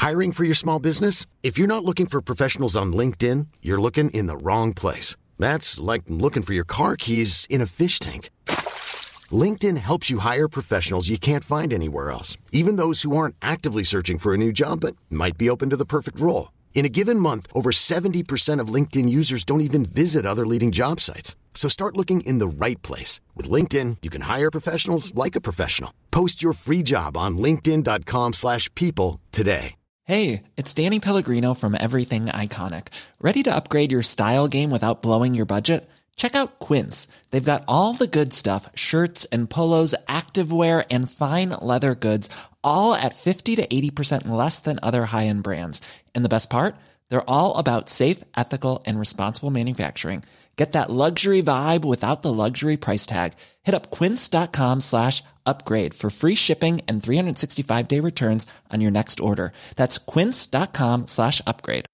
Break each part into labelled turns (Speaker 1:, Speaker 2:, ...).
Speaker 1: Hiring for your small business? If you're not looking for professionals on LinkedIn, you're looking in the wrong place. That's like looking for your car keys in a fish tank. LinkedIn helps you hire professionals you can't find anywhere else, even those who aren't actively searching for a new job but might be open to the perfect role. In a given month, over 70% of LinkedIn users don't even visit other leading job sites. So start looking in the right place. With LinkedIn, you can hire professionals like a professional. Post your free job on linkedin.com/people today.
Speaker 2: Hey, it's Danny Pellegrino from Everything Iconic. Ready to upgrade your style game without blowing your budget? Check out Quince. They've got all the good stuff, shirts and polos, activewear, and fine leather goods, all at 50 to 80% less than other high-end brands. And the best part? They're all about safe, ethical, and responsible manufacturing. Get that luxury vibe without the luxury price tag. Hit up quince.com/upgrade for free shipping and 365-day returns on your next order. That's quince.com/upgrade.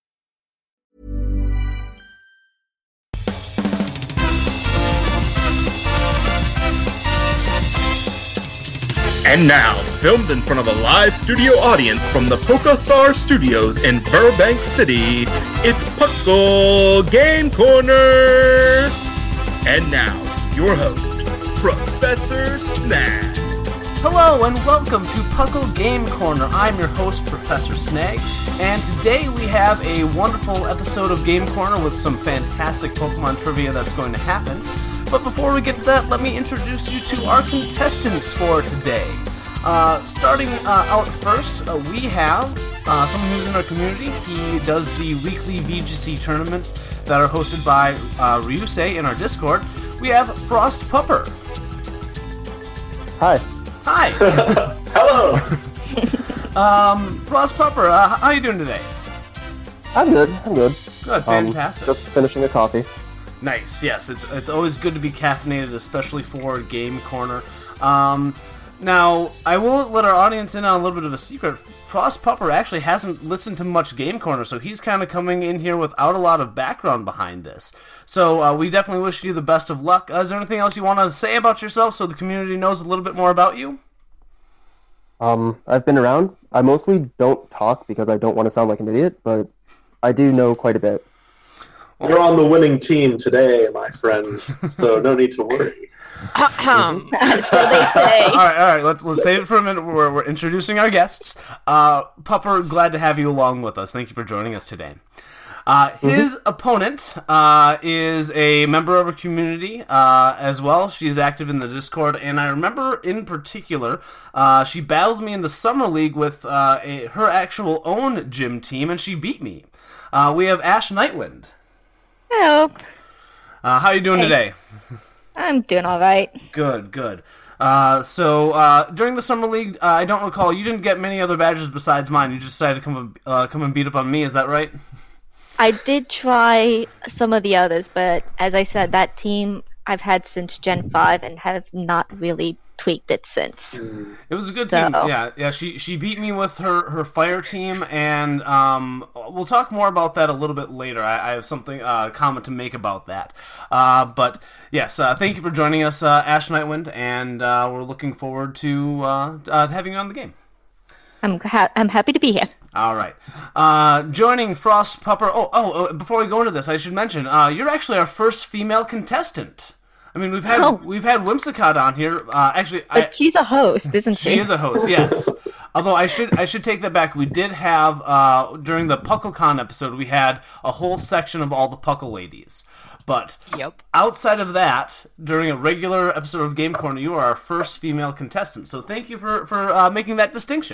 Speaker 3: And now, filmed in front of a live studio audience from the PokeStar Studios in Burbank City, it's Puckle Game Corner! And now, your host, Professor Snag.
Speaker 4: Hello and welcome to Puckle Game Corner. I'm your host, Professor Snag, and today we have a wonderful episode of Game Corner with some fantastic Pokemon trivia that's going to happen. But before we get to that, let me introduce you to our contestants for today. Starting out first, we have someone who's in our community. He does the weekly VGC tournaments that are hosted by Ryusei in our Discord. We have Frost Pupper.
Speaker 5: Hi.
Speaker 4: Hi.
Speaker 5: Hello.
Speaker 4: Frost Pupper, how are you doing today?
Speaker 5: I'm good.
Speaker 4: Good, fantastic.
Speaker 5: Just finishing a coffee.
Speaker 4: Nice, yes. It's always good to be caffeinated, especially for Game Corner. Now, I will let our audience in on a little bit of a secret. Frost Pupper actually hasn't listened to much Game Corner, so he's kind of coming in here without a lot of background behind this. So we definitely wish you the best of luck. Is there anything else you want to say about yourself so the community knows a little bit more about you?
Speaker 5: I've been around. I mostly don't talk because I don't want to sound like an idiot, but I do know quite a bit.
Speaker 6: You're on the winning team today, my friend, so no need to worry.
Speaker 7: So they say.
Speaker 4: All right. Let's save it for a minute. We're introducing our guests. Pupper, glad to have you along with us. Thank you for joining us today. His opponent is a member of our community as well. She's active in the Discord, and I remember in particular, she battled me in the Summer League with her actual own gym team, and she beat me. We have Ash Nightwind.
Speaker 7: Hello.
Speaker 4: How are you doing today?
Speaker 7: I'm doing all right.
Speaker 4: Good. So during the Summer League, I don't recall, you didn't get many other badges besides mine. You just decided to come and beat up on me, is that right?
Speaker 7: I did try some of the others, but as I said, that team I've had since Gen 5 and have not really tweaked it since.
Speaker 4: It was a good team. Yeah. She beat me with her fire team, and we'll talk more about that a little bit later. I have something comment to make about that. But yes, thank you for joining us, Ash Nightwind, and we're looking forward to having you on the game.
Speaker 7: I'm happy to be here.
Speaker 4: All right. Joining Frost Pupper. Oh! Before we go into this, I should mention you're actually our first female contestant. I mean, we've had Whimsicott on here.
Speaker 7: But she's a host, isn't she?
Speaker 4: She is a host, yes. Although I should take that back. We did have during the PuckleCon episode, we had a whole section of all the Puckle ladies. But outside of that, during a regular episode of Game Corner, you are our first female contestant. So thank you for making that distinction.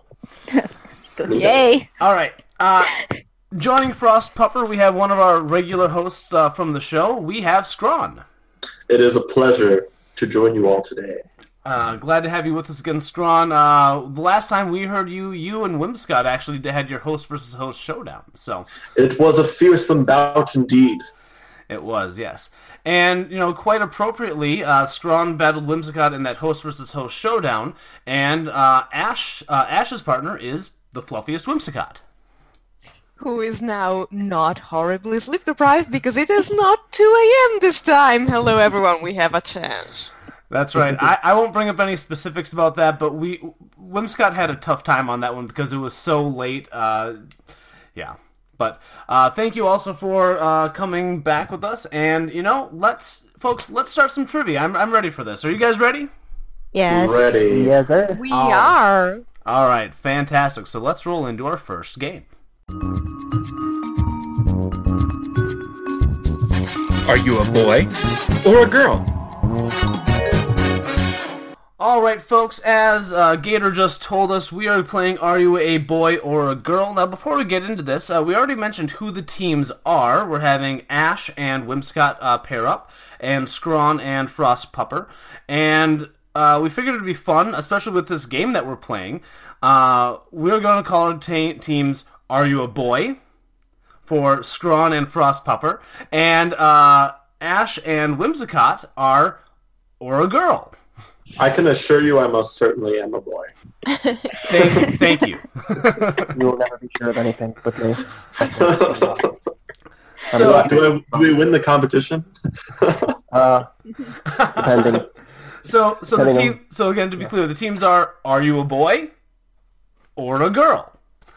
Speaker 7: Yay!
Speaker 4: All right. Joining Frost Pupper, we have one of our regular hosts from the show. We have Scrawn.
Speaker 6: It is a pleasure to join you all today.
Speaker 4: Glad to have you with us again, Scrawn. The last time we heard you and Whimsicott actually had your host versus host showdown. So
Speaker 6: it was a fearsome bout indeed.
Speaker 4: It was, yes. And, quite appropriately, Scrawn battled Whimsicott in that host versus host showdown, and Ash's partner is the fluffiest Whimsicott.
Speaker 8: Who is now not horribly sleep deprived because it is not 2 a.m. this time. Hello, everyone. We have a chance.
Speaker 4: That's right. I won't bring up any specifics about that, but we Whimsicott had a tough time on that one because it was so late. Yeah. But thank you also for coming back with us. And, let's start some trivia. I'm ready for this. Are you guys ready?
Speaker 7: Yes.
Speaker 6: Ready.
Speaker 5: Yes, sir.
Speaker 8: We are.
Speaker 4: All right, fantastic. So let's roll into our first game.
Speaker 3: Are you a boy or a girl?
Speaker 4: All right, folks, as Gator just told us, we are playing Are You a Boy or a Girl? Now, before we get into this, we already mentioned who the teams are. We're having Ash and Whimsicott pair up, and Scrawn and Frostpupper. And we figured it'd be fun, especially with this game that we're playing. We're going to call our teams Are You a Boy? For Scrawn and Frostpupper. And Ash and Whimsicott are Or a Girl.
Speaker 6: I can assure you I most certainly am a boy.
Speaker 4: Thank you.
Speaker 5: You will never be sure of anything with me.
Speaker 4: So,
Speaker 6: do we win the competition?
Speaker 5: Depending.
Speaker 4: So the team. So again, to be clear, the teams are you a boy or a girl?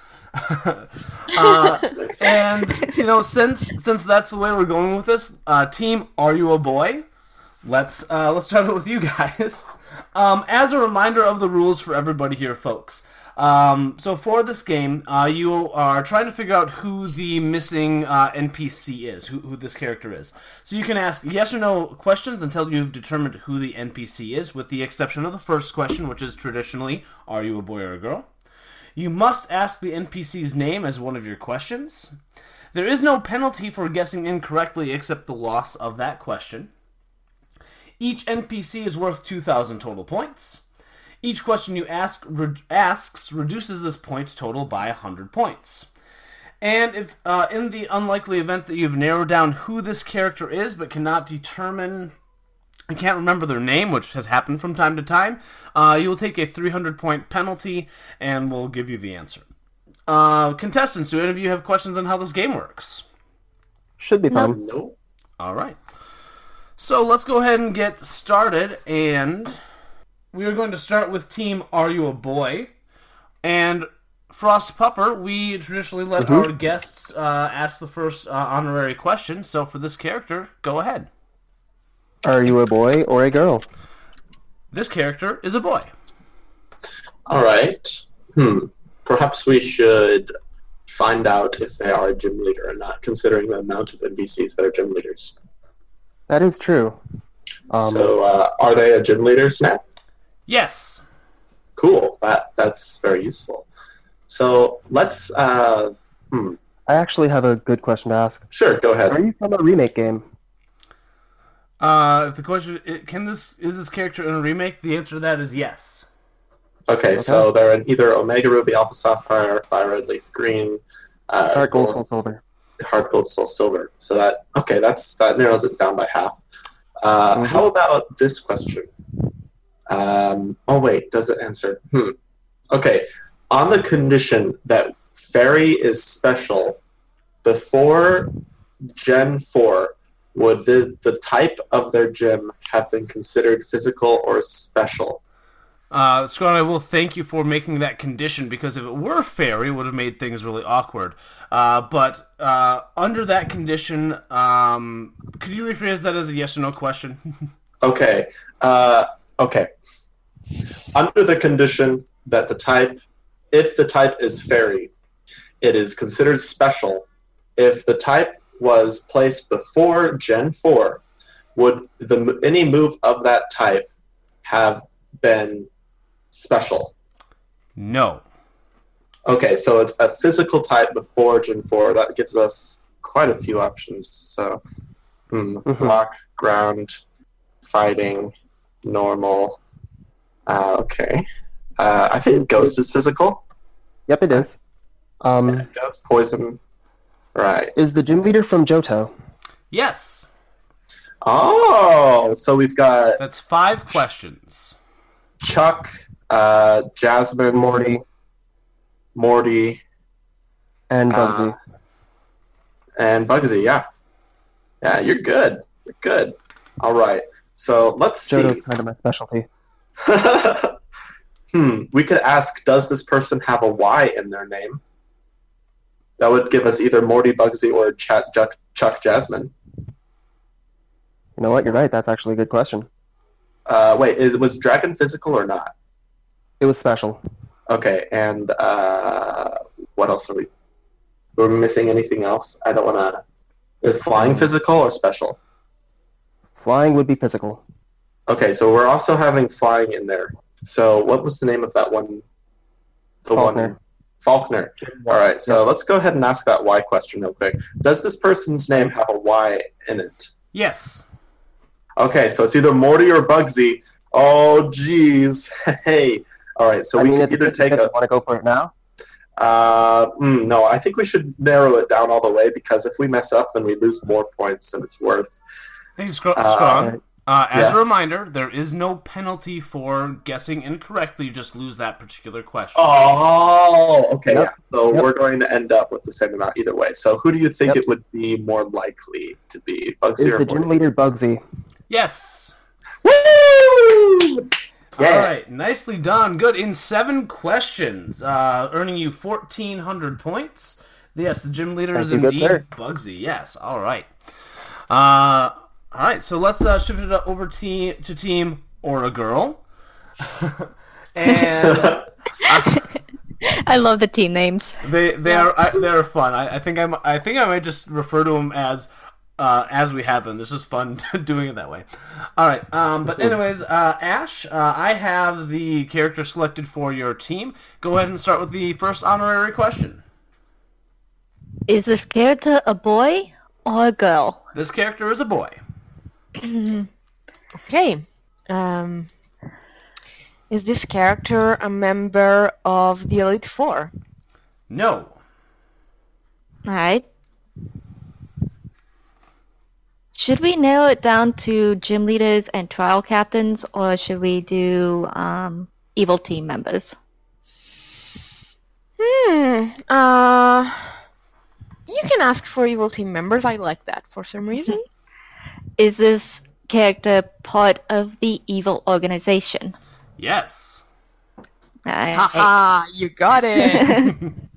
Speaker 4: And since that's the way we're going with this, team, are you a boy? Let's start it with you guys. As a reminder of the rules for everybody here, folks. So for this game, you are trying to figure out who the missing NPC is, who this character is. So you can ask yes or no questions until you've determined who the NPC is, with the exception of the first question, which is traditionally, are you a boy or a girl? You must ask the NPC's name as one of your questions. There is no penalty for guessing incorrectly except the loss of that question. Each NPC is worth 2,000 total points. Each question you asks reduces this point total by 100 points. And if in the unlikely event that you've narrowed down who this character is but cannot remember their name, which has happened from time to time, you will take a 300-point penalty, and we'll give you the answer. Contestants, do any of you have questions on how this game works?
Speaker 5: Should be fun.
Speaker 6: No.
Speaker 4: All right. So let's go ahead and get started, and we are going to start with team Are You a Boy? And Frostpupper, we traditionally let our guests ask the first honorary question, so for this character, go ahead.
Speaker 5: Are you a boy or a girl?
Speaker 4: This character is a boy.
Speaker 6: All right. Perhaps we should find out if they are a gym leader or not, considering the amount of NPCs that are gym leaders.
Speaker 5: That is true.
Speaker 6: So, are they a gym leader, Snap?
Speaker 4: Yes.
Speaker 6: Cool. That's very useful. So let's.
Speaker 5: I actually have a good question to ask.
Speaker 6: Sure, go ahead.
Speaker 5: Are you from a remake game?
Speaker 4: If the question is this character in a remake, the answer to that is yes.
Speaker 6: Okay, so they're in either Omega Ruby, Alpha Sapphire, Fire Red, Leaf Green,
Speaker 5: Heart Gold, Soul Silver.
Speaker 6: Heart Gold, Soul Silver. So that narrows it down by half. How about this question? Does it answer? Okay, on the condition that Fairy is special, before Gen 4, would the type of their gym have been considered physical or special?
Speaker 4: Scott, I will thank you for making that condition, because if it were Fairy, it would have made things really awkward. But under that condition, could you rephrase that as a yes or no question?
Speaker 6: Okay. Okay. Under the condition that if the type is Fairy, it is considered special. If the type was placed before Gen 4, would any move of that type have been special?
Speaker 4: No.
Speaker 6: Okay, so it's a physical type before Gen 4. That gives us quite a few options. So, rock, ground, fighting, normal. Okay. I think Ghost is physical.
Speaker 5: Yep, it is.
Speaker 6: Ghost, poison. Right.
Speaker 5: Is the gym leader from Johto?
Speaker 4: Yes.
Speaker 6: Oh, so we've got...
Speaker 4: That's 5 questions.
Speaker 6: Chuck, Jasmine, Morty,
Speaker 5: and Bugsy.
Speaker 6: And Bugsy, yeah. Yeah, you're good. You're good. All right. So let's see.
Speaker 5: Johto's kind of my specialty.
Speaker 6: We could ask, does this person have a Y in their name? That would give us either Morty Bugsy or Chuck Jasmine.
Speaker 5: You know what? You're right. That's actually a good question.
Speaker 6: Wait, was Dragon physical or not?
Speaker 5: It was special.
Speaker 6: Okay, and what else are we missing? Anything else? I don't want to... Is flying physical or special?
Speaker 5: Flying would be physical.
Speaker 6: Okay, so we're also having flying in there. So what was the name of that one?
Speaker 5: Faulkner.
Speaker 6: Faulkner. All right, so let's go ahead and ask that Y question real quick. Does this person's name have a Y in it?
Speaker 4: Yes.
Speaker 6: Okay, so it's either Morty or Bugsy. Oh, geez. Hey. All right, so we can either take a...
Speaker 5: Want to go for it now?
Speaker 6: No, I think we should narrow it down all the way, because if we mess up, then we lose more points than it's worth.
Speaker 4: Hey, Scrog. As a reminder, there is no penalty for guessing incorrectly. You just lose that particular question.
Speaker 6: Oh, okay.
Speaker 5: Yep.
Speaker 6: Yeah. So we're going to end up with the same amount either way. So who do you think it would be more likely to be, Bugsy
Speaker 5: Is
Speaker 6: or
Speaker 5: the
Speaker 6: Morty?
Speaker 5: gym leader Bugsy?
Speaker 4: Yes.
Speaker 6: Woo! Yeah.
Speaker 4: All right, nicely done. Good. In 7 questions, earning you 1,400 points. Yes, the gym leader is indeed Bugsy. Yes. All right. All right. So let's shift it over to Team Aura Girl. And
Speaker 7: I love the team names.
Speaker 4: They're fun. I think I might just refer to them as we have them. This is fun doing it that way. All right. But anyways, Ash, I have the character selected for your team. Go ahead and start with the first honorary question.
Speaker 7: Is this character a boy or a girl?
Speaker 4: This character is a boy.
Speaker 8: Okay. Is this character a member of the Elite Four?
Speaker 4: No.
Speaker 7: Alright. Should we narrow it down to gym leaders and trial captains, or should we do evil team members?
Speaker 8: You can ask for evil team members. I like that for some reason.
Speaker 7: Is this character part of the evil organization?
Speaker 4: Yes.
Speaker 8: Haha, you got it.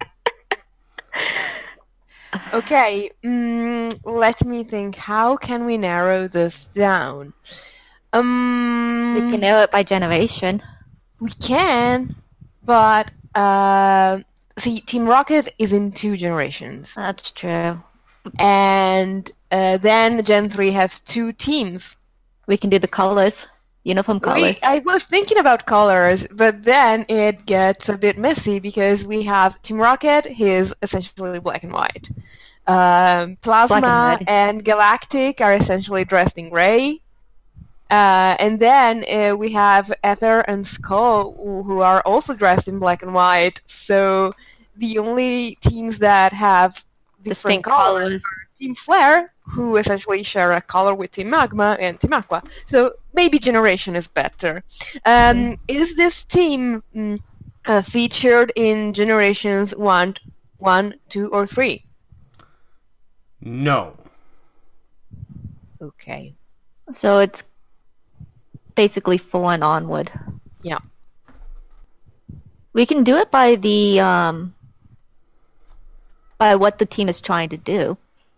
Speaker 8: Okay, let me think. How can we narrow this down?
Speaker 7: We can narrow it by generation.
Speaker 8: We can, but see, Team Rocket is in 2 generations.
Speaker 7: That's true.
Speaker 8: And then Gen 3 has 2 teams.
Speaker 7: We can do the colors. Uniform colors.
Speaker 8: I was thinking about colors, but then it gets a bit messy because we have Team Rocket, he's essentially black and white. Plasma and Galactic are essentially dressed in gray. And then we have Ether and Skull, who are also dressed in black and white. So the only teams that have different colors are Team Flare, who essentially share a color with Team Magma and Team Aqua. So maybe Generation is better. Is this team featured in Generations 1, 2, or 3?
Speaker 4: No.
Speaker 8: Okay.
Speaker 7: So it's basically 4 and onward.
Speaker 8: Yeah.
Speaker 7: We can do it by the by what the team is trying to do.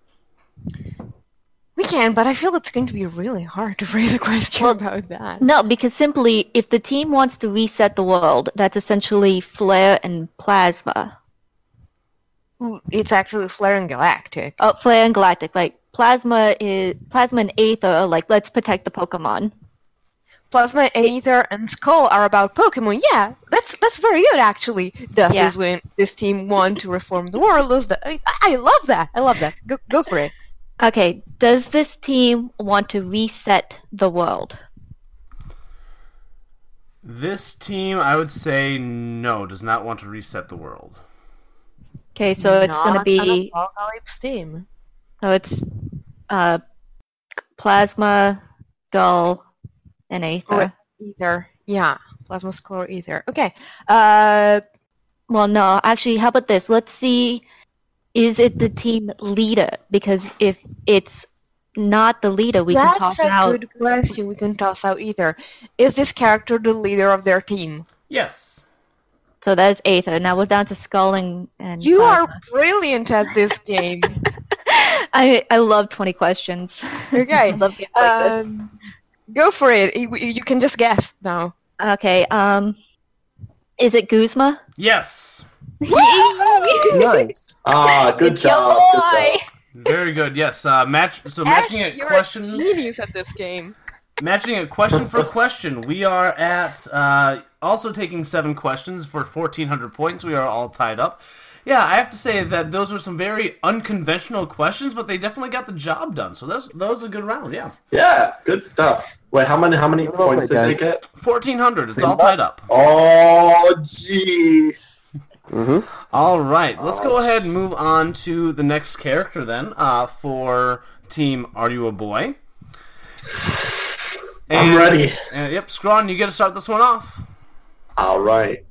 Speaker 8: We can, but I feel it's going to be really hard to phrase a question about that.
Speaker 7: No, because simply, if the team wants to reset the world, that's essentially Flare and Plasma.
Speaker 8: Ooh, it's actually Flare and Galactic.
Speaker 7: Oh, Flare and Galactic. Like, Plasma and Aether are like, let's protect the Pokemon.
Speaker 8: Plasma and Aether and Skull are about Pokemon. Yeah, that's very good, actually. Thus is when this team want to reform the world. I love that. I love that. Go for it.
Speaker 7: Okay, does this team want to reset the world?
Speaker 4: This team, I would say, no, does not want to reset the world.
Speaker 7: Okay, so it's going to be...
Speaker 8: Apocalypse team.
Speaker 7: So it's Plasma, Skull, and Aether.
Speaker 8: Aether, yeah. Plasma, Skull, Aether. Okay.
Speaker 7: Well, no, actually, how about this? Let's see... Is it the team leader? Because if it's not the leader, we can toss out...
Speaker 8: That's a good question. We can toss out either. Is this character the leader of their team?
Speaker 4: Yes.
Speaker 7: So that's Aether. Now we're down to Skull and
Speaker 8: You
Speaker 7: Plasma.
Speaker 8: are brilliant at this game.
Speaker 7: I love 20 questions.
Speaker 8: Okay.
Speaker 7: I love games like this.
Speaker 8: Go for it. You can just guess now.
Speaker 7: Okay, is it Guzma?
Speaker 4: Yes.
Speaker 5: Nice.
Speaker 6: Good
Speaker 7: It's your
Speaker 6: job.
Speaker 7: boy.
Speaker 4: Very good. Yes. So matching
Speaker 8: Ash,
Speaker 4: it
Speaker 8: you're
Speaker 4: question.
Speaker 8: a genius at this game.
Speaker 4: Matching it question for question. We are at also taking 7 questions for 1,400 points. We are all tied up. Yeah, I have to say that those were some very unconventional questions, but they definitely got the job done. So that was a good round. Yeah.
Speaker 6: Yeah, good stuff. Wait, how many points did they
Speaker 5: guys.
Speaker 6: get?
Speaker 4: 1,400. It's all tied up.
Speaker 6: Oh, gee.
Speaker 4: All right, let's go ahead and move on to the next character then for Team Are You a Boy?
Speaker 6: I'm ready.
Speaker 4: Yep, Scrawn, you get to start this one off.
Speaker 6: All right.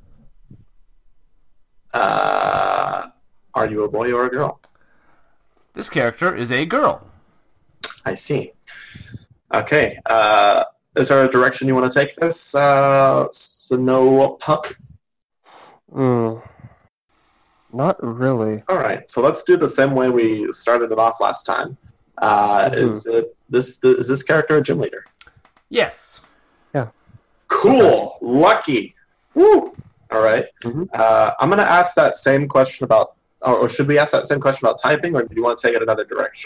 Speaker 6: Are you a boy or a girl?
Speaker 4: This character is a girl.
Speaker 6: I see. Okay. Is there a direction you want to take this, Snow Pup?
Speaker 5: Not really.
Speaker 6: All right. So let's do the same way we started it off last time. Is this character a gym leader?
Speaker 4: Yes.
Speaker 6: Cool. Lucky. Woo. All right. I'm going to ask that same question about, or should we ask that same question about typing, or do you want to take it another direction?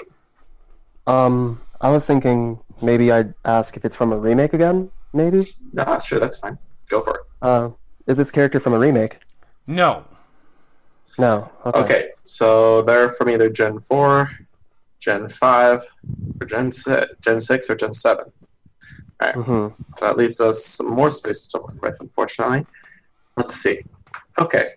Speaker 5: I was thinking maybe I'd ask if it's from a remake again, maybe?
Speaker 6: No, sure, that's fine. Go for it.
Speaker 5: Is this character from a remake?
Speaker 4: No.
Speaker 5: No.
Speaker 6: Okay, so they're from either Gen 4, Gen 5, or Gen 6, or Gen 7. All right. So that leaves us some more space to work with, unfortunately. Let's see. Okay.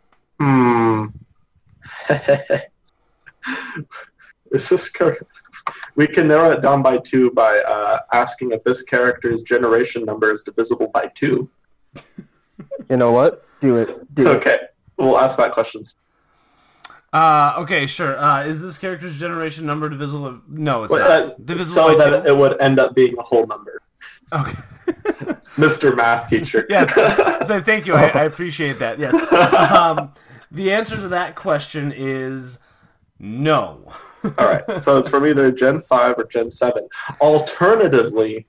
Speaker 6: Is this correct? We can narrow it down by 2 by asking if this character's generation number is divisible by 2.
Speaker 5: You know what? Do it.
Speaker 6: Okay. We'll ask that question.
Speaker 4: Okay, sure. Is this character's generation number divisible? No, it's not. Divisible
Speaker 6: so
Speaker 4: by
Speaker 6: that
Speaker 4: 2?
Speaker 6: it would end up being a whole number.
Speaker 4: Okay.
Speaker 6: Mr. Math Teacher.
Speaker 4: Yes. So thank you. I appreciate that. Yes. The answer to that question is no.
Speaker 6: All right. So it's from either Gen 5 or Gen 7. Alternatively,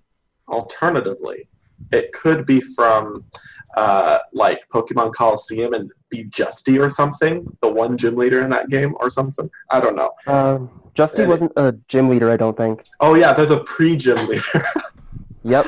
Speaker 6: it could be from like Pokemon Coliseum and be Justy or something, the one gym leader in that game or something. I don't know.
Speaker 5: Justy wasn't a gym leader, I don't think.
Speaker 6: Oh yeah, they're the pre-gym leader.
Speaker 5: Yep.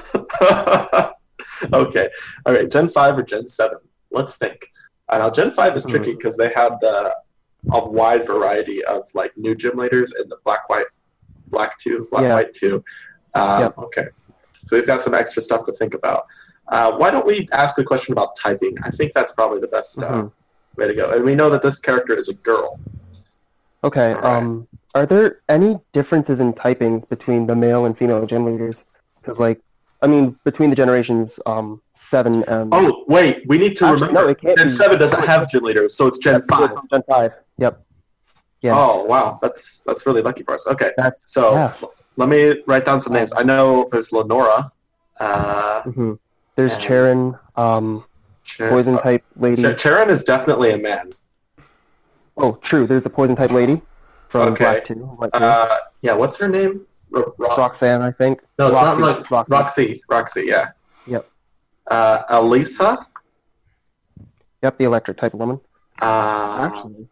Speaker 6: Okay. All right. Gen 5 or Gen 7? Let's think. Now Gen 5 is tricky because they had a wide variety of like new gym leaders in the Black 2.
Speaker 5: Yep.
Speaker 6: Okay. So we've got some extra stuff to think about. Why don't we ask a question about typing? I think that's probably the best way to go. And we know that this character is a girl.
Speaker 5: Okay.
Speaker 6: Right.
Speaker 5: Are there any differences in typings between the male and female gym leaders? Because, between the generations 7 and...
Speaker 6: Oh, wait. We need to remember.
Speaker 5: No, it can't
Speaker 6: Gen
Speaker 5: be.
Speaker 6: 7 doesn't have gym leaders, so it's Gen 5.
Speaker 5: Gen 5. Yep. Yeah.
Speaker 6: Oh, wow. That's really lucky for us. Okay.
Speaker 5: Yeah.
Speaker 6: Let me write down some names. I know there's Lenora.
Speaker 5: There's Charon, poison type lady.
Speaker 6: Charon is definitely a man.
Speaker 5: Oh, true. There's the poison type lady from Black 2. White 2.
Speaker 6: Yeah, what's her name?
Speaker 5: Roxanne, I think.
Speaker 6: No, it's
Speaker 5: Roxy,
Speaker 6: not like Roxy, yeah.
Speaker 5: Yep.
Speaker 6: Elisa?
Speaker 5: Yep, the electric type woman.
Speaker 6: Actually.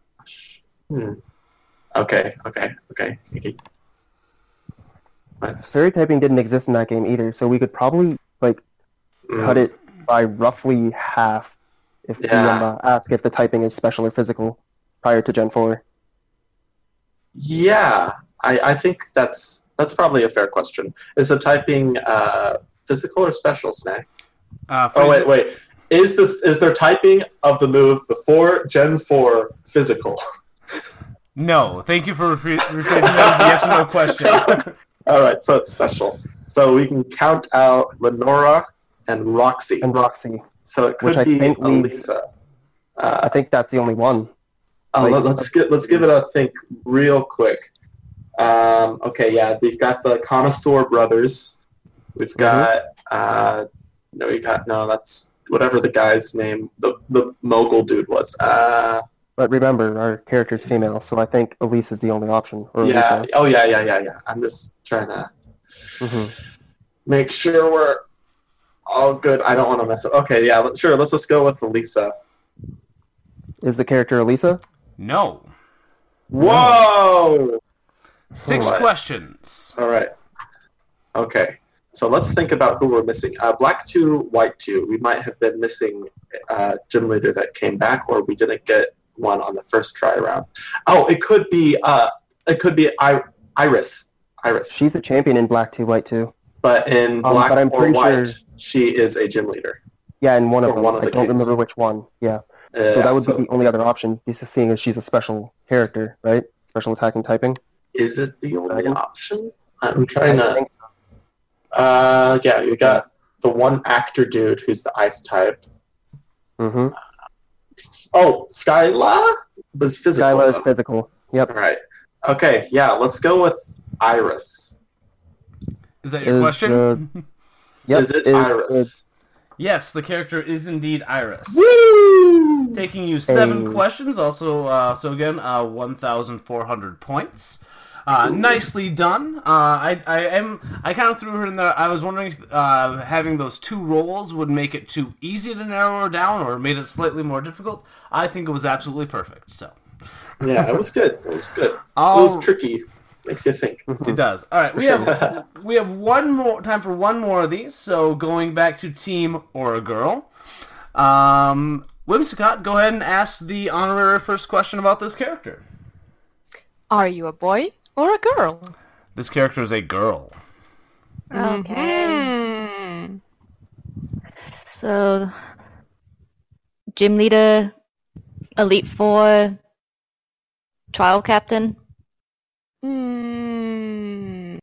Speaker 6: Okay.
Speaker 5: Fairy typing didn't exist in that game either, so we could probably cut it by roughly half if we ask if the typing is special or physical prior to Gen 4.
Speaker 6: Yeah, I think that's probably a fair question. Is the typing physical or special, Snag? Wait. Is there typing of the move before Gen 4 physical?
Speaker 4: No. Thank you for rephrasing that as a yes or no question.
Speaker 6: All right, so it's special. So we can count out Lenora and Roxy. So it could be Elisa.
Speaker 5: I think that's the only one.
Speaker 6: Let's give it a think real quick. Okay, yeah, we've got the Connoisseur brothers. We've got whatever the guy's name, the mogul dude was.
Speaker 5: But remember, our character's female, so I think Elise is the only option. Or
Speaker 6: Yeah.
Speaker 5: Elisa.
Speaker 6: Oh, yeah. I'm just trying to make sure we're all good. I don't want to mess up. Okay, yeah, sure. Let's just go with Elisa.
Speaker 5: Is the character Elisa?
Speaker 4: No.
Speaker 6: Whoa!
Speaker 4: 6
Speaker 6: Alright.
Speaker 4: questions.
Speaker 6: All right. Okay. So let's think about who we're missing. Black 2, White 2. We might have been missing gym leader that came back, or we didn't get one on the first try round. Oh, it could be Iris. Iris.
Speaker 5: She's the champion in Black 2, White 2.
Speaker 6: But in Black
Speaker 5: but I'm
Speaker 6: or
Speaker 5: pretty
Speaker 6: White,
Speaker 5: sure-
Speaker 6: she is a gym leader.
Speaker 5: Yeah, in one of
Speaker 6: For
Speaker 5: them.
Speaker 6: one of
Speaker 5: I
Speaker 6: the
Speaker 5: don't
Speaker 6: games.
Speaker 5: remember which one. Yeah. So that would be the only other option, just seeing as she's a special character, right? Special attacking typing.
Speaker 6: Is it the only
Speaker 5: Right.
Speaker 6: option? I'm trying
Speaker 5: I
Speaker 6: to.
Speaker 5: think so.
Speaker 6: Yeah, you got the one actor dude who's the ice type.
Speaker 5: Mm-hmm.
Speaker 6: Oh, Skyla was physical.
Speaker 5: Skyla is
Speaker 6: though.
Speaker 5: physical. Yep.
Speaker 6: All right. Okay, yeah, let's go with Iris.
Speaker 4: Is that your
Speaker 5: Is,
Speaker 4: question?
Speaker 5: Yep.
Speaker 6: Is it Iris?
Speaker 4: Yes, the character is indeed Iris.
Speaker 6: Woo!
Speaker 4: Taking you 7
Speaker 5: Hey.
Speaker 4: questions. Also, so again, 1,400 points. Nicely done. I kind of threw her in there. I was wondering if having those 2 rolls would make it too easy to narrow her down, or made it slightly more difficult. I think it was absolutely perfect. So
Speaker 6: Yeah, it was good. It was good. It
Speaker 4: Oh.
Speaker 6: was tricky. Makes you think.
Speaker 4: it does. All right, we have one more time for one more of these. So going back to team or a girl. Whimsicott, go ahead and ask the honorary first question about this character.
Speaker 8: Are you a boy or a girl?
Speaker 4: This character is a girl.
Speaker 7: Okay.
Speaker 8: Hmm.
Speaker 7: So, gym leader, Elite Four, trial captain.
Speaker 8: Hmm.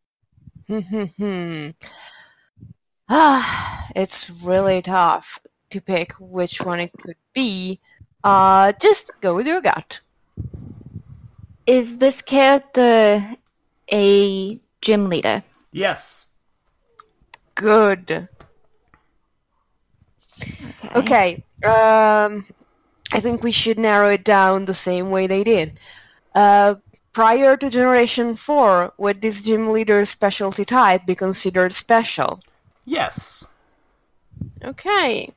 Speaker 8: It's really tough to pick which one it could be. Just go with your gut.
Speaker 7: Is this character a gym leader?
Speaker 4: Yes.
Speaker 8: Good. Okay. I think we should narrow it down the same way they did. Prior to Generation 4, would this gym leader's specialty type be considered special?
Speaker 4: Yes.
Speaker 8: Okay.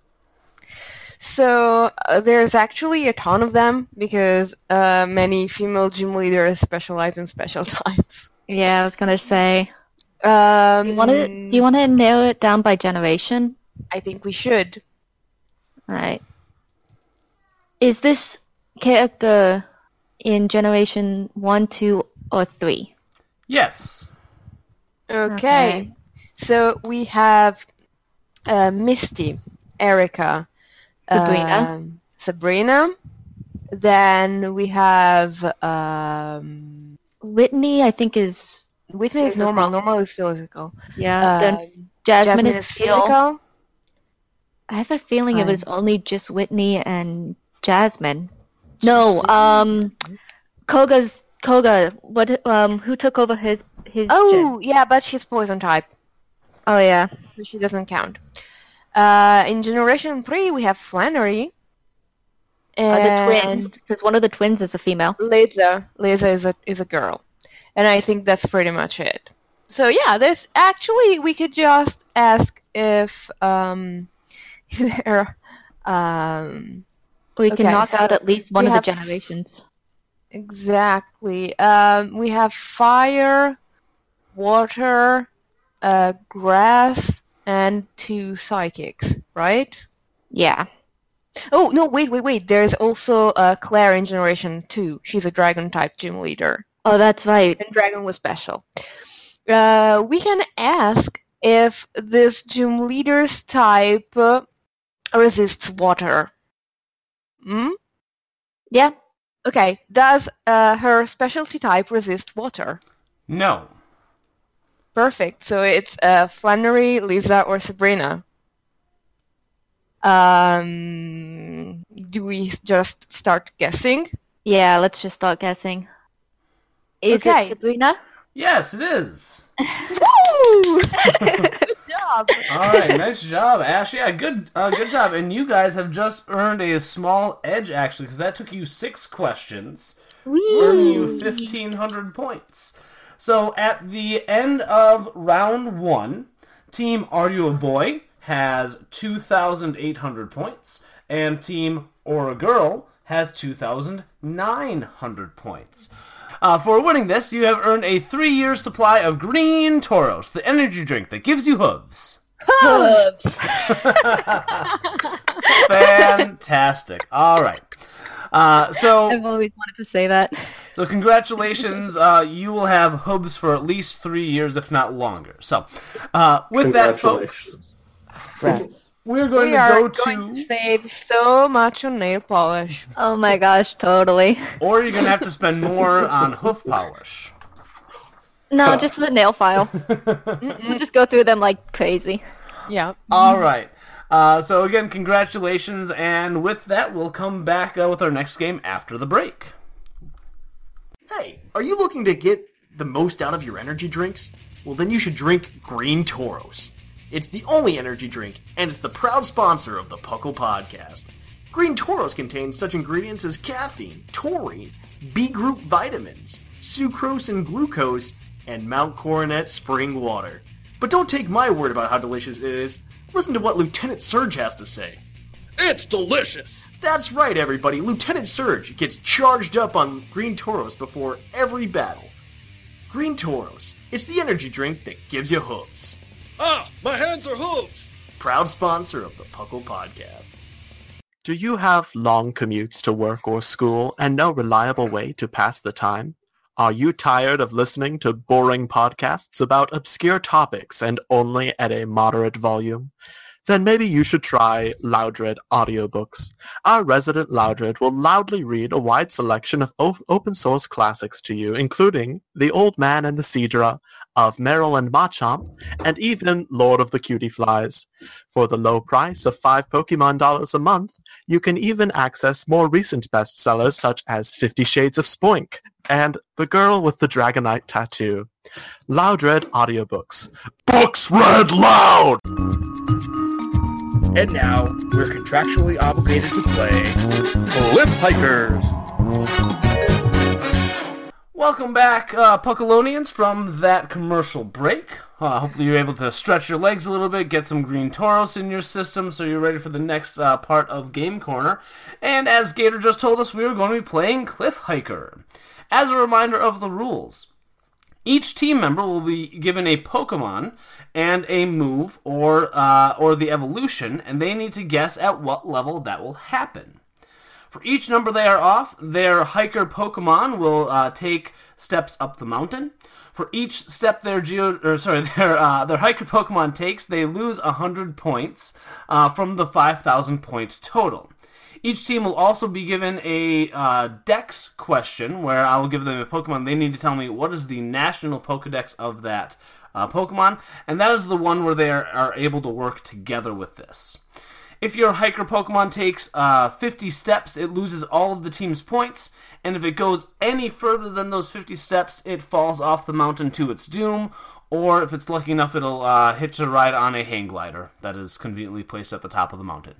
Speaker 8: So there's actually a ton of them because many female gym leaders specialize in special types.
Speaker 7: Yeah, I was gonna say. Do
Speaker 8: Um,
Speaker 7: you want to narrow it down by generation?
Speaker 8: I think we should.
Speaker 7: Right. Is this character in generation 1, 2, or 3?
Speaker 4: Yes.
Speaker 8: Okay. So we have Misty, Erica,
Speaker 7: Sabrina.
Speaker 8: Sabrina. Then we have
Speaker 7: Whitney, I think, is
Speaker 8: Whitney is normal. Normal is physical.
Speaker 7: yeah. Then
Speaker 8: Um,
Speaker 7: Jasmine,
Speaker 8: Jasmine is physical.
Speaker 7: I have a feeling it was only just Whitney and Jasmine. No, Koga. What? Who took over his?
Speaker 8: Oh, yeah, but she's poison type,
Speaker 7: Oh yeah.
Speaker 8: so she doesn't count. In Generation 3, we have Flannery.
Speaker 7: The
Speaker 8: And
Speaker 7: twins, because one of the twins is a female.
Speaker 8: Liza is a girl, and I think that's pretty much it. So yeah, this actually we could just ask if is there
Speaker 7: We can
Speaker 8: Okay,
Speaker 7: knock out
Speaker 8: so
Speaker 7: at least one
Speaker 8: we
Speaker 7: of the
Speaker 8: have-
Speaker 7: generations.
Speaker 8: exactly we have fire, water, grass, and 2 psychics, right?
Speaker 7: Yeah.
Speaker 8: Oh no, wait! There's also Claire in Generation 2. She's a dragon type gym leader.
Speaker 7: Oh, that's right.
Speaker 8: And dragon was special. We can ask if this gym leader's type resists water. Hmm?
Speaker 7: Yeah.
Speaker 8: Okay. Does her specialty type resist water?
Speaker 4: No.
Speaker 8: Perfect. So it's Flannery, Lisa, or Sabrina. Do we just start guessing?
Speaker 7: Yeah, let's just start guessing. Is
Speaker 8: Okay.
Speaker 7: it Sabrina?
Speaker 4: Yes, it is.
Speaker 8: Woo! Good job. job.
Speaker 4: All right, nice job, Ash. Yeah, good job. And you guys have just earned a small edge, actually, because that took you 6 questions, earning you 1,500 points. So at the end of round 1, Team Are You a Boy has 2,800 points, and Team Or a Girl has 2,900 points. For winning this, you have earned a 3-year supply of Green Toros, the energy drink that gives you hooves. Fantastic. All right. So
Speaker 7: I've always wanted to say that.
Speaker 4: So congratulations. You will have hooves for at least 3 years, if not longer. So with that, folks, we're going to go to
Speaker 8: save so much on nail polish.
Speaker 7: Oh my gosh, totally.
Speaker 4: Or you're going to have to spend more on hoof polish.
Speaker 7: No, just the nail file. We just go through them like crazy.
Speaker 8: Yeah.
Speaker 4: All right. So again, congratulations, and with that, we'll come back with our next game after the break.
Speaker 9: Hey, are you looking to get the most out of your energy drinks? Well, then you should drink Green Toros. It's the only energy drink, and it's the proud sponsor of the Puckle Podcast. Green Toros contains such ingredients as caffeine, taurine, B-group vitamins, sucrose and glucose, and Mount Coronet spring water. But don't take my word about how delicious it is. Listen to what Lieutenant Surge has to say.
Speaker 10: It's delicious!
Speaker 9: That's right, everybody. Lieutenant Surge gets charged up on Green Toros before every battle. Green Toros. It's the energy drink that gives you hooves.
Speaker 10: Ah, my hands are hooves!
Speaker 9: Proud sponsor of the Puckle Podcast. Do you have long commutes to work or school and no reliable way to pass the time? Are you tired of listening to boring podcasts about obscure topics and only at a moderate volume? Then maybe you should try Loudred Audiobooks. Our resident Loudred will loudly read a wide selection of open-source classics to you, including The Old Man and the Seadra, of Merrill and Machamp, and even Lord of the Cutie Flies. For the low price of $5 Pokemon a month, you can even access more recent bestsellers such as 50 Shades of Spoink and The Girl with the Dragonite Tattoo. Loudred Audiobooks. Books read loud!
Speaker 3: And now, we're contractually obligated to play Cliff Hikers.
Speaker 4: Welcome back, Puckalonians, from that commercial break. Hopefully you're able to stretch your legs a little bit, get some Green Toros in your system, so you're ready for the next part of Game Corner. And as Gator just told us, we are going to be playing Cliff Hiker. As a reminder of the rules, each team member will be given a Pokemon and a move or the evolution, and they need to guess at what level that will happen. For each number they are off, their hiker Pokemon will take steps up the mountain. For each step their hiker Pokemon takes, they lose 100 points from the 5,000 point total. Each team will also be given a Dex question, where I will give them a Pokemon. They need to tell me what is the national Pokedex of that Pokemon, and that is the one where they are able to work together with this. If your hiker Pokemon takes 50 steps, it loses all of the team's points, and if it goes any further than those 50 steps, it falls off the mountain to its doom, or if it's lucky enough, it'll hitch a ride on a hang glider that is conveniently placed at the top of the mountain.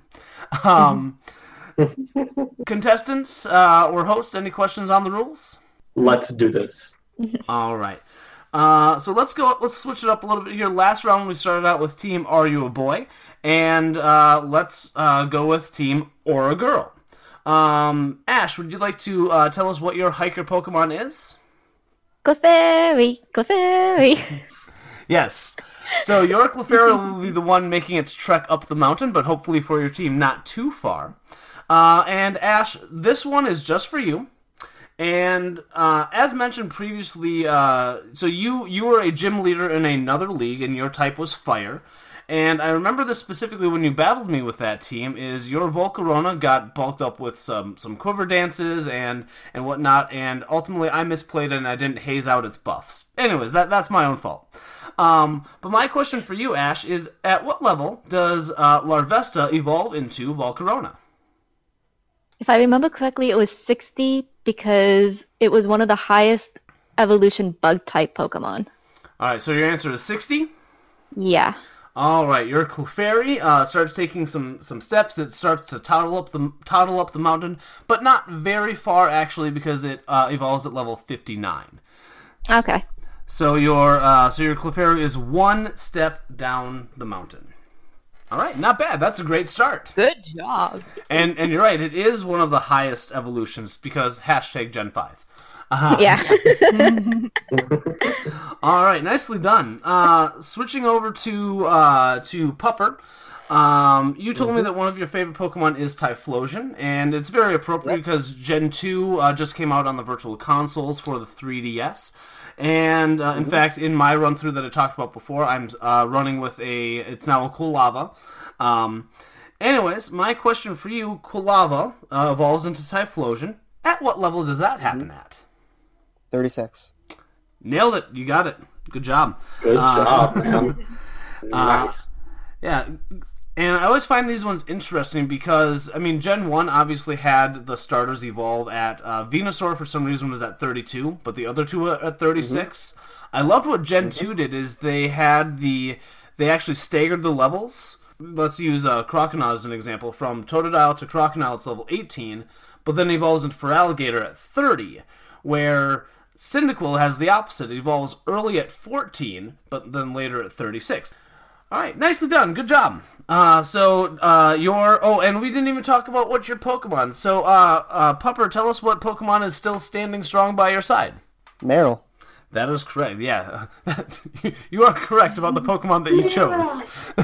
Speaker 4: Contestants or hosts, any questions on the rules?
Speaker 6: Let's do this.
Speaker 4: All right. So let's switch it up a little bit here. Last round we started out with Team Are You a Boy? And let's go with Team Or a Girl. Ash, would you like to tell us what your hiker Pokemon is?
Speaker 7: Clefairy, Clefairy.
Speaker 4: Yes. So your Clefairy will be the one making its trek up the mountain, but hopefully for your team not too far. And Ash, this one is just for you. And as mentioned previously, so you were a gym leader in another league, and your type was fire. And I remember this specifically when you battled me with that team, is your Volcarona got bulked up with some quiver dances and whatnot, and ultimately I misplayed and I didn't haze out its buffs. Anyways, that's my own fault. But my question for you, Ash, is at what level does Larvesta evolve into Volcarona?
Speaker 7: If I remember correctly, it was 60 because it was one of the highest evolution bug-type Pokemon.
Speaker 4: Alright, so your answer is 60?
Speaker 7: Yeah.
Speaker 4: All right, your Clefairy starts taking some steps. It starts to toddle up the mountain, but not very far actually, because it evolves at level 59.
Speaker 7: Okay.
Speaker 4: So your Clefairy is one step down the mountain. All right, not bad. That's a great start.
Speaker 8: Good job.
Speaker 4: And you're right. It is one of the highest evolutions because #Gen 5.
Speaker 7: Yeah.
Speaker 4: All right, nicely done. Switching over to Pupper. You told me that one of your favorite Pokemon is Typhlosion, and it's very appropriate because Gen 2 just came out on the Virtual Consoles for the 3DS. And in fact, in my run through that I talked about before, I'm running with it's now a Quilava. Anyways, my question for you: Quilava evolves into Typhlosion. At what level does that happen at?
Speaker 5: 36.
Speaker 4: Nailed it. You got it. Good job.
Speaker 6: Good job, man. Nice.
Speaker 4: Yeah. And I always find these ones interesting because, I mean, Gen 1 obviously had the starters evolve at... Venusaur, for some reason, was at 32, but the other two are at 36. I loved what Gen 2 did, is they actually staggered the levels. Let's use Crocodile as an example. From Totodile to Crocodile, it's level 18, but then evolves into Feraligatr at 30, where Cyndaquil has the opposite. It evolves early at 14, but then later at 36. All right, nicely done. Good job. And we didn't even talk about what your Pokemon. So, Pupper, tell us what Pokemon is still standing strong by your side.
Speaker 5: Meryl.
Speaker 4: That is correct. Yeah, you are correct about the Pokemon that you chose.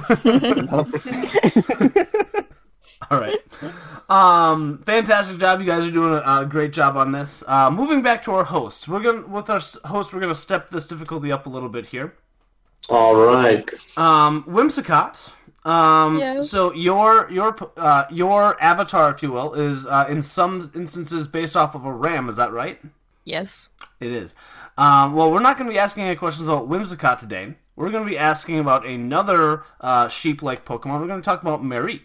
Speaker 4: All right. Fantastic job. You guys are doing a great job on this. Moving back to our hosts, we're gonna step this difficulty up a little bit here.
Speaker 6: All right.
Speaker 4: Whimsicott.
Speaker 8: Yes.
Speaker 4: So your avatar, if you will, is in some instances based off of a ram. Is that right?
Speaker 8: Yes.
Speaker 4: It is. Well, we're not going to be asking any questions about Whimsicott today. We're going to be asking about another sheep-like Pokemon. We're going to talk about Mareep.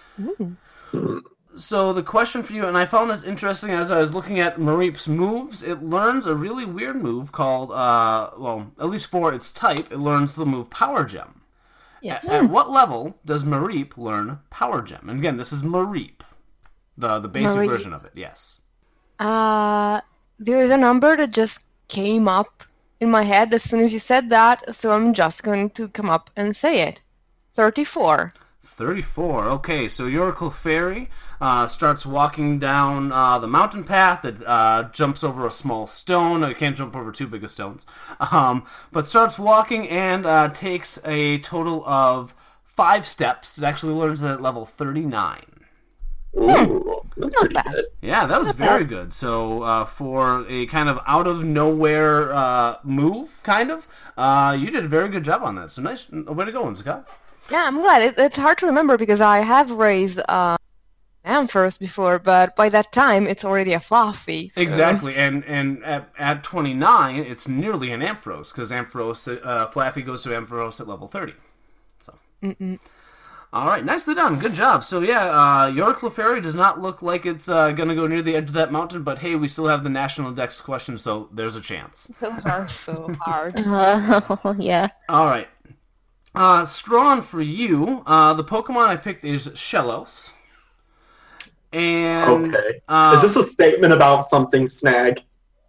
Speaker 4: So the question for you, and I found this interesting as I was looking at Mareep's moves, it learns a really weird move called, at least for its type, it learns the move Power Gem.
Speaker 8: Yes.
Speaker 4: At what level does Mareep learn Power Gem? And again, this is Mareep, the basic
Speaker 8: Mareep.
Speaker 4: version of it, yes.
Speaker 8: There is a number that just came up in my head as soon as you said that, so I'm just going to come up and say it. 34.
Speaker 4: 34. Okay, so your Clefairy starts walking down the mountain path. It jumps over a small stone. It can't jump over too big of stones. But starts walking and takes a total of 5 steps. It actually learns that at level 39.
Speaker 6: Ooh, that's pretty good.
Speaker 4: Yeah, that was very good. So for a kind of out-of-nowhere move, kind of, you did a very good job on that. So nice. Way to go, Scott.
Speaker 8: Yeah, I'm glad. It's hard to remember because I have raised Ampharos before, but by that time it's already a Fluffy. So.
Speaker 4: Exactly, and at 29, it's nearly an Ampharos because Fluffy goes to Ampharos at level 30. So. All right, nicely done. Good job. So yeah, your Clefairy does not look like it's gonna go near the edge of that mountain, but hey, we still have the National Dex question, so there's a chance.
Speaker 8: Those are so hard.
Speaker 7: Yeah.
Speaker 4: All right. Strawn, for you, the Pokemon I picked is Shellos. And
Speaker 6: Okay. Is this a statement about something, Snag?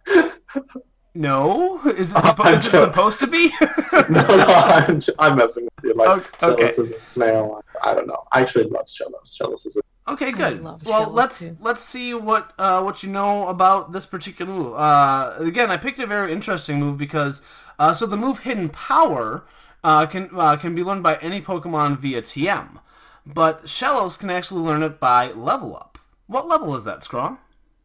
Speaker 4: No? Is it supposed to be?
Speaker 6: No, I'm messing with you. Like,
Speaker 4: Okay.
Speaker 6: Shellos is a snail. I don't know. I actually love Shellos. Shellos is a...
Speaker 4: Okay, good.
Speaker 8: love
Speaker 4: Well,
Speaker 8: Shellos,
Speaker 4: let's see what you know about this particular move. Again, I picked a very interesting move because so the move Hidden Power can be learned by any Pokemon via TM, but Shellos can actually learn it by level up. What level is that, Scraw?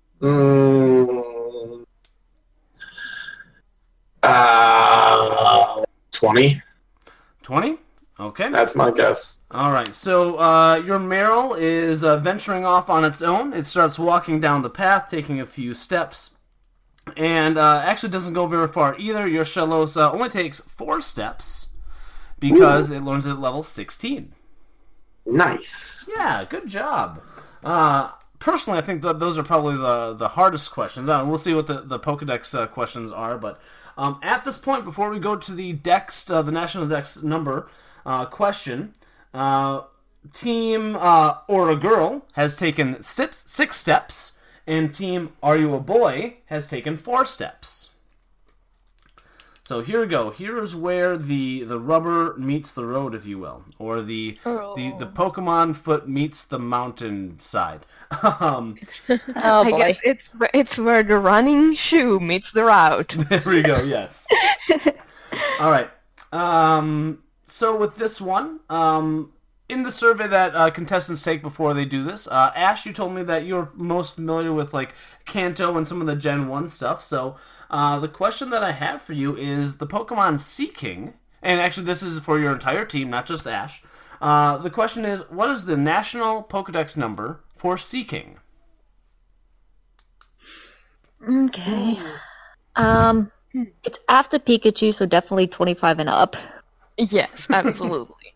Speaker 6: 20.
Speaker 4: 20? Okay.
Speaker 6: That's my guess.
Speaker 4: All right, so your Meryl is venturing off on its own. It starts walking down the path, taking a few steps, and actually doesn't go very far either. Your Shellos only takes 4 steps because it learns at level 16.
Speaker 6: Nice.
Speaker 4: Yeah, good job. personally, I think that those are probably the hardest questions. We'll see what the Pokedex questions are, but at this point, before we go to the Dex, the National Dex number question, Team Or a Girl has taken 6 steps, and Team Are You a Boy has taken 4 steps. So here we go. Here's where the rubber meets the road, if you will, or the Pokemon foot meets the mountain side.
Speaker 8: I guess it's where the running shoe meets the route.
Speaker 4: There we go. Yes. All right. So with this one, in the survey that contestants take before they do this, Ash, you told me that you're most familiar with like Kanto and some of the Gen 1 stuff. So the question that I have for you is the Pokemon Seeking, and actually this is for your entire team, not just Ash. The question is, what is the national Pokedex number for Seeking?
Speaker 7: Okay. It's after Pikachu, so definitely 25 and up.
Speaker 8: Yes, absolutely.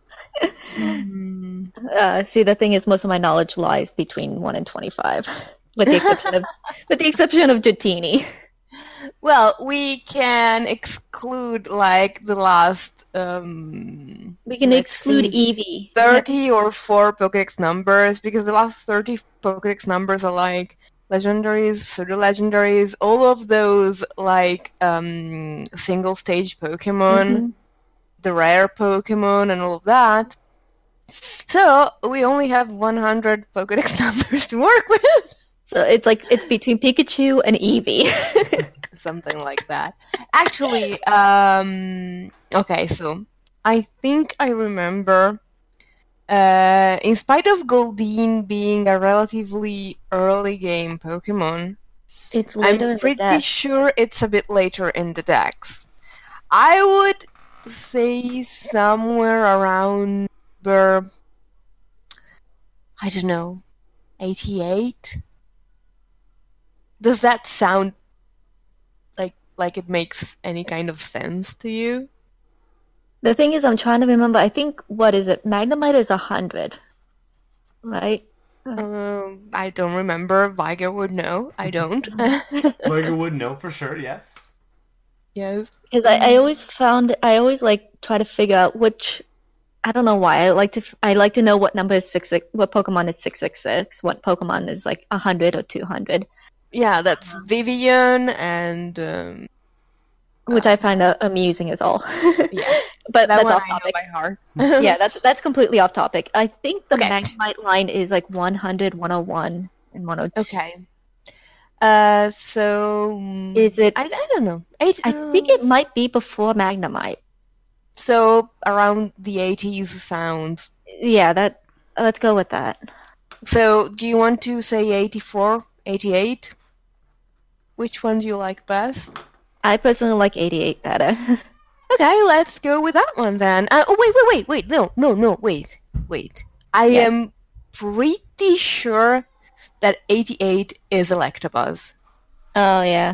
Speaker 7: See, the thing is, most of my knowledge lies between 1 and 25, with the exception of Dratini.
Speaker 8: Well, we can exclude like the last.
Speaker 7: We can exclude Eevee.
Speaker 8: 30 or 4 Pokedex numbers, because the last 30 Pokedex numbers are like legendaries, pseudo-legendaries, all of those like single stage Pokemon, the rare Pokemon, and all of that. So we only have 100 Pokedex numbers to work with.
Speaker 7: So it's between Pikachu and Eevee.
Speaker 8: Something like that. Actually, okay, so I think I remember, in spite of Goldeen being a relatively early game Pokemon,
Speaker 7: it's later
Speaker 8: I'm pretty sure it's a bit later in the Dex. I would say somewhere around, I don't know, 88? Does that sound like it makes any kind of sense to you?
Speaker 7: The thing is, I'm trying to remember. I think, what is it? Magnemite is 100, right?
Speaker 8: I don't remember. Viger would know. I don't.
Speaker 4: Viger would know for sure. Yes.
Speaker 8: Yes.
Speaker 7: Because I always try to figure out which. I don't know why. I like to know what number is 66. What Pokemon is 666. What Pokemon is like 100 or 200.
Speaker 8: Yeah, that's Vivian and...
Speaker 7: which I find amusing as all.
Speaker 8: Yes.
Speaker 7: But
Speaker 8: that
Speaker 7: that's
Speaker 8: one
Speaker 7: off
Speaker 8: I know
Speaker 7: topic.
Speaker 8: by heart.
Speaker 7: Yeah, that's completely off topic. I think the Magnemite line is like 100, 101, and 102.
Speaker 8: Okay. So...
Speaker 7: Is it...
Speaker 8: I don't know.
Speaker 7: I think it might be before Magnemite.
Speaker 8: So, around the 80s sounds.
Speaker 7: Yeah, let's go with that.
Speaker 8: So, do you want to say 84, 88? Which one do you like best?
Speaker 7: I personally like 88 better.
Speaker 8: Okay, let's go with that one then. Wait. No, wait. I am pretty sure that 88 is Electabuzz.
Speaker 7: Oh, yeah.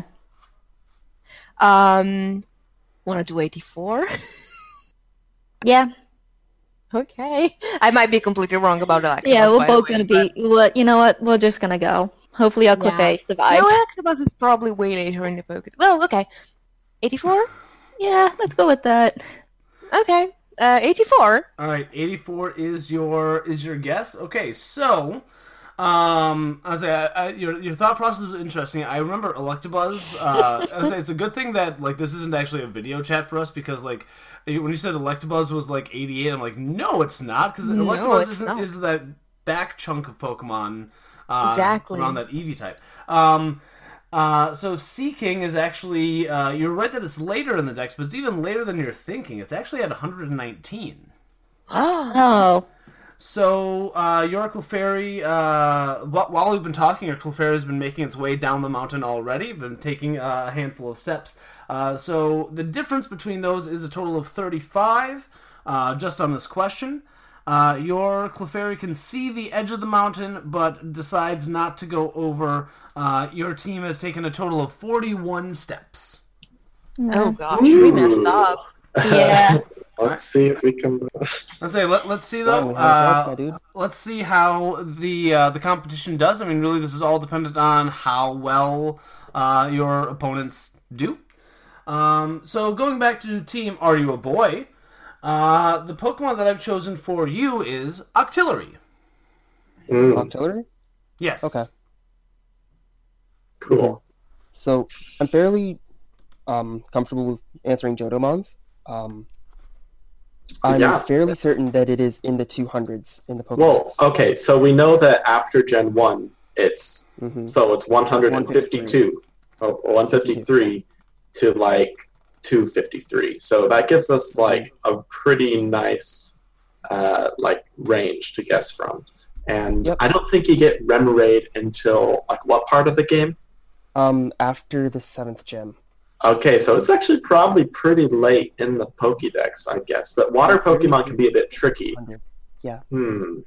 Speaker 8: Wanna do 84?
Speaker 7: Yeah.
Speaker 8: Okay. I might be completely wrong about Electabuzz.
Speaker 7: Yeah, we're both gonna be... Well, you know what? We're just gonna go. Hopefully our Clefairy survives.
Speaker 8: No, Electabuzz is probably way later in the Pokédex. Well, okay. 84?
Speaker 7: Yeah, let's go with that.
Speaker 8: Okay. 84.
Speaker 4: All right, 84 is your guess. Okay, so your thought process is interesting. I remember Electabuzz. It's a good thing that like this isn't actually a video chat for us, because like when you said Electabuzz was like 88, I'm like, no, it's not, because Electabuzz is that back chunk of Pokemon
Speaker 8: exactly
Speaker 4: around that Eevee type. So Seeking is actually, you're right that it's later in the Dex, but it's even later than you're thinking. It's actually at 119.
Speaker 7: Oh.
Speaker 4: So your Clefairy, while we've been talking, your Clefairy has been making its way down the mountain already, been taking a handful of steps. So the difference between those is a total of 35, just on this question. Your Clefairy can see the edge of the mountain, but decides not to go over. Your team has taken a total of 41 steps.
Speaker 8: Oh gosh, we messed up.
Speaker 7: Yeah.
Speaker 6: Let's see if we can.
Speaker 4: Let's see though. Let's see how the competition does. I mean, really, this is all dependent on how well your opponents do. So going back to Team Are You a Boy? The Pokemon that I've chosen for you is Octillery.
Speaker 5: Octillery?
Speaker 4: Yes.
Speaker 5: Okay.
Speaker 6: Cool.
Speaker 5: So I'm fairly comfortable with answering Jodomons. I'm fairly certain that it is in the 200s in the Pokédex.
Speaker 6: Well, okay, so we know that after Gen 1, it's 152 or 153 to like 253. So that gives us like a pretty nice like range to guess from. And I don't think you get Remoraid until like what part of the game?
Speaker 5: After the 7th gym.
Speaker 6: Okay, so it's actually probably pretty late in the Pokédex, I guess. But water Pokemon can be a bit tricky.
Speaker 5: Yeah.
Speaker 6: Want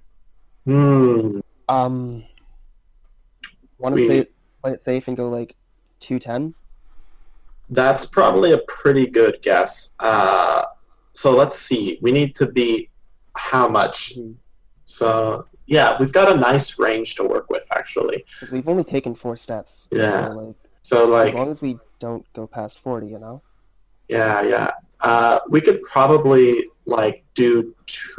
Speaker 5: to say play it safe and go like 210?
Speaker 6: That's probably a pretty good guess. So let's see. We need to be how much? So yeah, we've got a nice range to work with actually.
Speaker 5: Because we've only taken 4 steps.
Speaker 6: Yeah.
Speaker 5: So as long as we don't go past 40, you know?
Speaker 6: Yeah. We could probably like do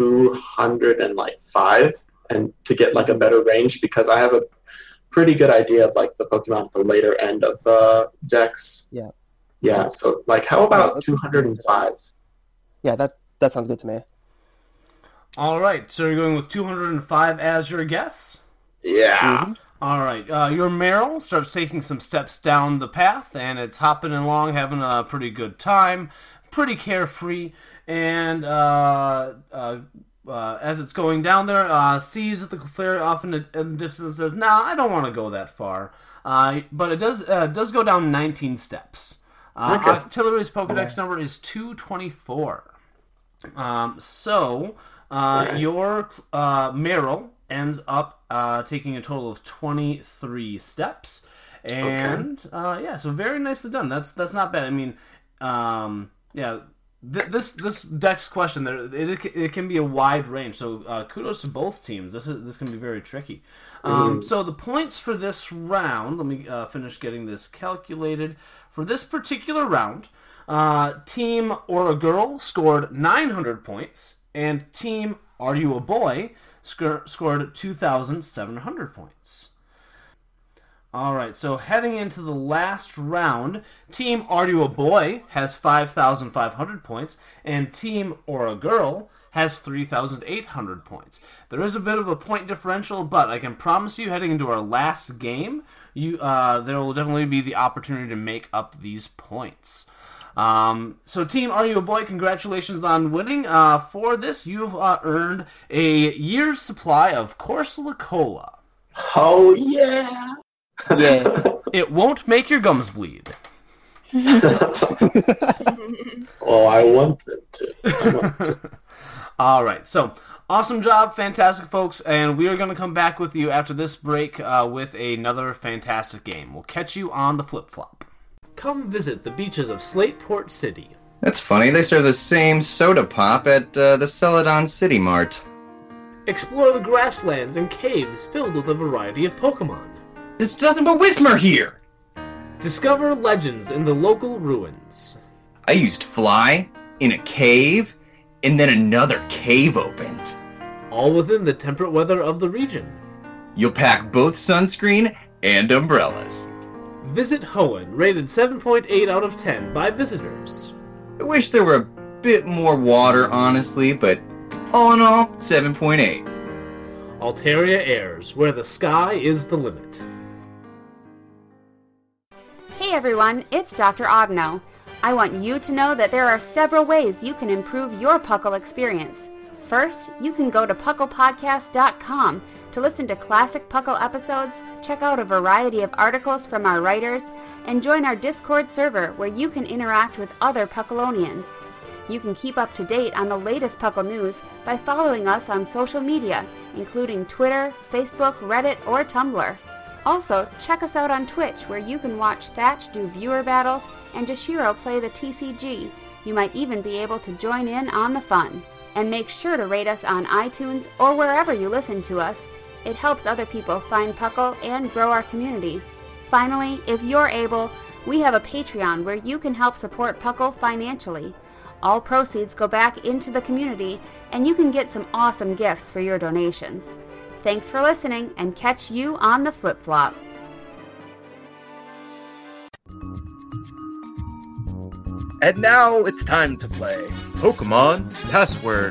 Speaker 6: 205 and to get like a better range because I have a pretty good idea of like the Pokemon at the later end of the Dex. Yeah. So like, how about 205?
Speaker 5: Yeah, that sounds good to me.
Speaker 4: All right. So you're going with 205 as your guess?
Speaker 6: Yeah.
Speaker 4: All right, your Marill starts taking some steps down the path, and it's hopping along, having a pretty good time, pretty carefree, and as it's going down there, sees that the Clefairy off in the distance and says, "Nah, I don't want to go that far." But it does go down 19 steps. Octillery's Pokedex number is 224. Your Marill ends up taking a total of 23 steps, and so very nicely done. That's not bad. I mean, this Dex question it can be a wide range. So kudos to both teams. This can be very tricky. So the points for this round. Let me finish getting this calculated. For this particular round, Team Or a Girl scored 900 points, and Team Are You a Boy scored 2,700 points. All right, so heading into the last round, Team Are You a Boy has 5,500 points, and Team Or a Girl has 3,800 points. There is a bit of a point differential, but I can promise you, heading into our last game, there will definitely be the opportunity to make up these points. So Team Are You a Boy, congratulations on winning. For this, you've earned a year's supply of Corsola Cola.
Speaker 6: Oh, yeah.
Speaker 5: Yeah.
Speaker 4: It won't make your gums bleed.
Speaker 6: Oh, I want it to.
Speaker 4: All right, so awesome job, fantastic folks, and we are going to come back with you after this break with another fantastic game. We'll catch you on the flip-flop. Come visit the beaches of Slateport City.
Speaker 11: That's funny, they serve the same soda pop at the Celadon City Mart.
Speaker 4: Explore the grasslands and caves filled with a variety of Pokemon.
Speaker 11: There's nothing but Whismur here!
Speaker 4: Discover legends in the local ruins.
Speaker 11: I used Fly in a cave, and then another cave opened.
Speaker 4: All within the temperate weather of the region.
Speaker 11: You'll pack both sunscreen and umbrellas.
Speaker 4: Visit Hoenn, rated 7.8 out of 10 by visitors.
Speaker 11: I wish there were a bit more water, honestly, but all in all, 7.8.
Speaker 4: Altaria Airs, where the sky is the limit.
Speaker 12: Hey everyone, it's Dr. Ogno. I want you to know that there are several ways you can improve your Puckle experience. First, you can go to PucklePodcast.com to listen to classic Puckle episodes, check out a variety of articles from our writers, and join our Discord server where you can interact with other Puckalonians. You can keep up to date on the latest Puckle news by following us on social media, including Twitter, Facebook, Reddit, or Tumblr. Also, check us out on Twitch where you can watch Thatch do viewer battles and Jashiro play the TCG. You might even be able to join in on the fun. And make sure to rate us on iTunes or wherever you listen to us. It helps other people find Puckle and grow our community. Finally, if you're able, we have a Patreon where you can help support Puckle financially. All proceeds go back into the community, and you can get some awesome gifts for your donations. Thanks for listening, and catch you on the flip-flop.
Speaker 3: And now it's time to play Pokemon Password.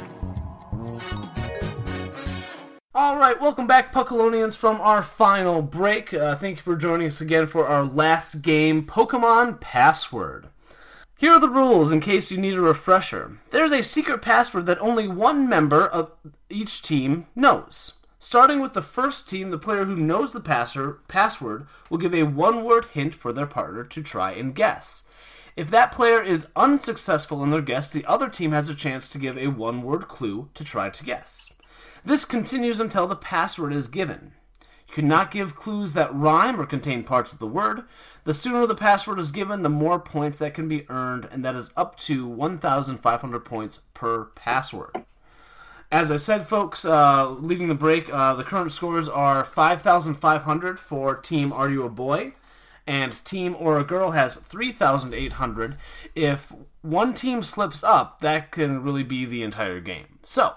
Speaker 4: Alright, welcome back, Puckalonians, from our final break. Thank you for joining us again for our last game, Pokemon Password. Here are the rules in case you need a refresher. There's a secret password that only one member of each team knows. Starting with the first team, the player who knows the password will give a one-word hint for their partner to try and guess. If that player is unsuccessful in their guess, the other team has a chance to give a one-word clue to try to guess. This continues until the password is given. You cannot give clues that rhyme or contain parts of the word. The sooner the password is given, the more points that can be earned, and that is up to 1,500 points per password. As I said, folks, leaving the break, the current scores are 5,500 for Team Are You a Boy? And Team Or a Girl has 3,800. If one team slips up, that can really be the entire game. So,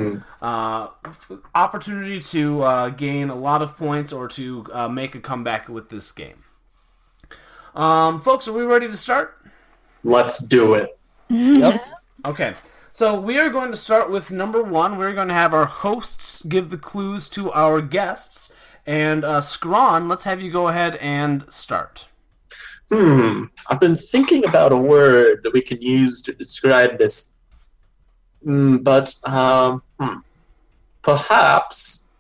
Speaker 4: opportunity to gain a lot of points or to make a comeback with this game. Folks, are we ready to start?
Speaker 6: Let's do it.
Speaker 5: Yep.
Speaker 4: Okay. So we are going to start with number 1. We're going to have our hosts give the clues to our guests. And Scrawn, let's have you go ahead and start.
Speaker 6: I've been thinking about a word that we can use to describe this. But perhaps.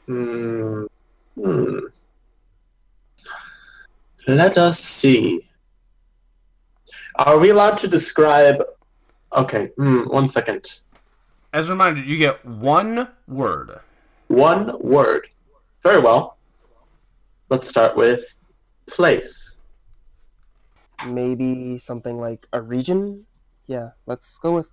Speaker 6: Let us see. Are we allowed to describe? Okay, 1 second.
Speaker 4: As a reminder, you get one word.
Speaker 6: One word. Very well. Let's start with place.
Speaker 5: Maybe something like a region? Yeah, let's go with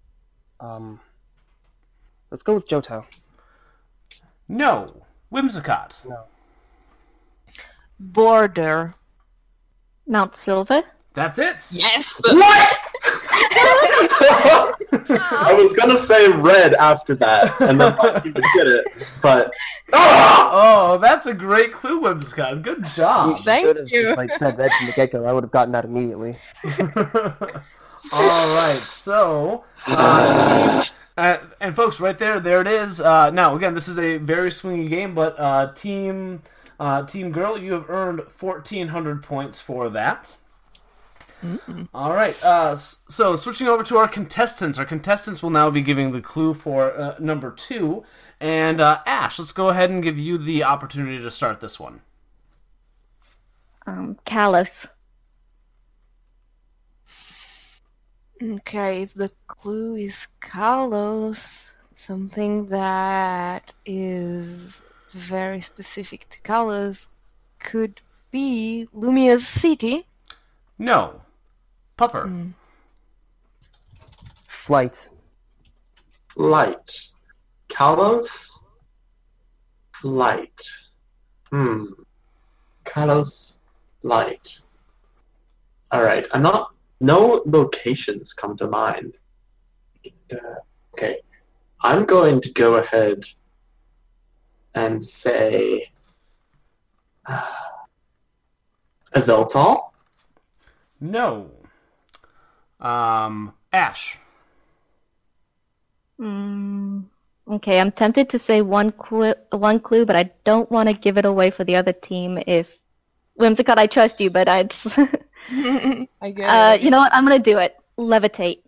Speaker 5: Johto.
Speaker 4: No. Whimsicott.
Speaker 5: No.
Speaker 8: Border.
Speaker 7: Mount Silver.
Speaker 4: That's it.
Speaker 8: Yes!
Speaker 6: What? I was gonna say red after that, and then I would get it, but
Speaker 4: oh, that's a great clue, Whimsicott. Good job.
Speaker 8: Thank you.
Speaker 5: Like said red from the get-go, I would have gotten that immediately.
Speaker 4: All right, so and folks, right there it is. Now, again, this is a very swingy game, but Team Girl, you have earned 1,400 points for that. All right, so switching over to our contestants. Our contestants will now be giving the clue for number 2. And Ash, let's go ahead and give you the opportunity to start this one.
Speaker 7: Kalos.
Speaker 8: Okay, if the clue is Kalos, something that is very specific to Kalos could be Lumia's city.
Speaker 4: No. Pupper.
Speaker 5: Flight.
Speaker 6: Light. Kalos. Light. Kalos. Light. Alright, no locations come to mind. Okay. I'm going to go ahead and say Yveltal?
Speaker 4: No. Ash.
Speaker 7: Okay, I'm tempted to say one clue, but I don't want to give it away for the other team. If Whimsicott, I trust you, but I'd.
Speaker 8: I get it.
Speaker 7: You know what? I'm gonna do it. Levitate.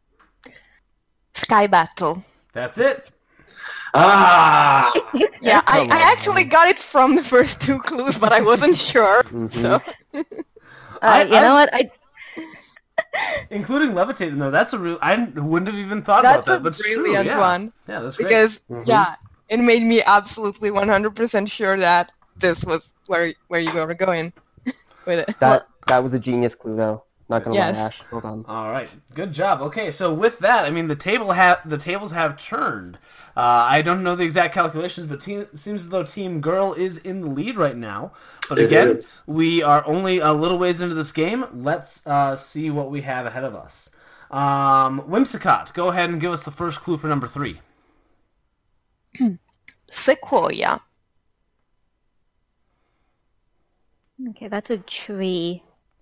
Speaker 8: Sky Battle.
Speaker 4: That's it.
Speaker 6: Ah!
Speaker 8: Yeah, I actually got it from the first 2 clues, but I wasn't sure. So.
Speaker 7: You know what?
Speaker 4: Including levitating, though, that's a real. I wouldn't have even thought about that.
Speaker 8: That's
Speaker 4: but
Speaker 8: a brilliant one.
Speaker 4: Yeah, that's great.
Speaker 8: Because it made me absolutely 100% sure that this was where you were going with it.
Speaker 5: That was a genius clue, though. Not gonna
Speaker 8: Yes.
Speaker 5: lie, Ash. Hold on.
Speaker 4: All right, good job. Okay, so with that, I mean the tables have turned. I don't know the exact calculations, but it seems as though Team Girl is in the lead right now. But
Speaker 6: It
Speaker 4: again,
Speaker 6: is.
Speaker 4: we are only a little ways into this game. Let's see what we have ahead of us. Whimsicott, go ahead and give us the first clue for number 3.
Speaker 8: Sequoia.
Speaker 7: Okay, that's a tree.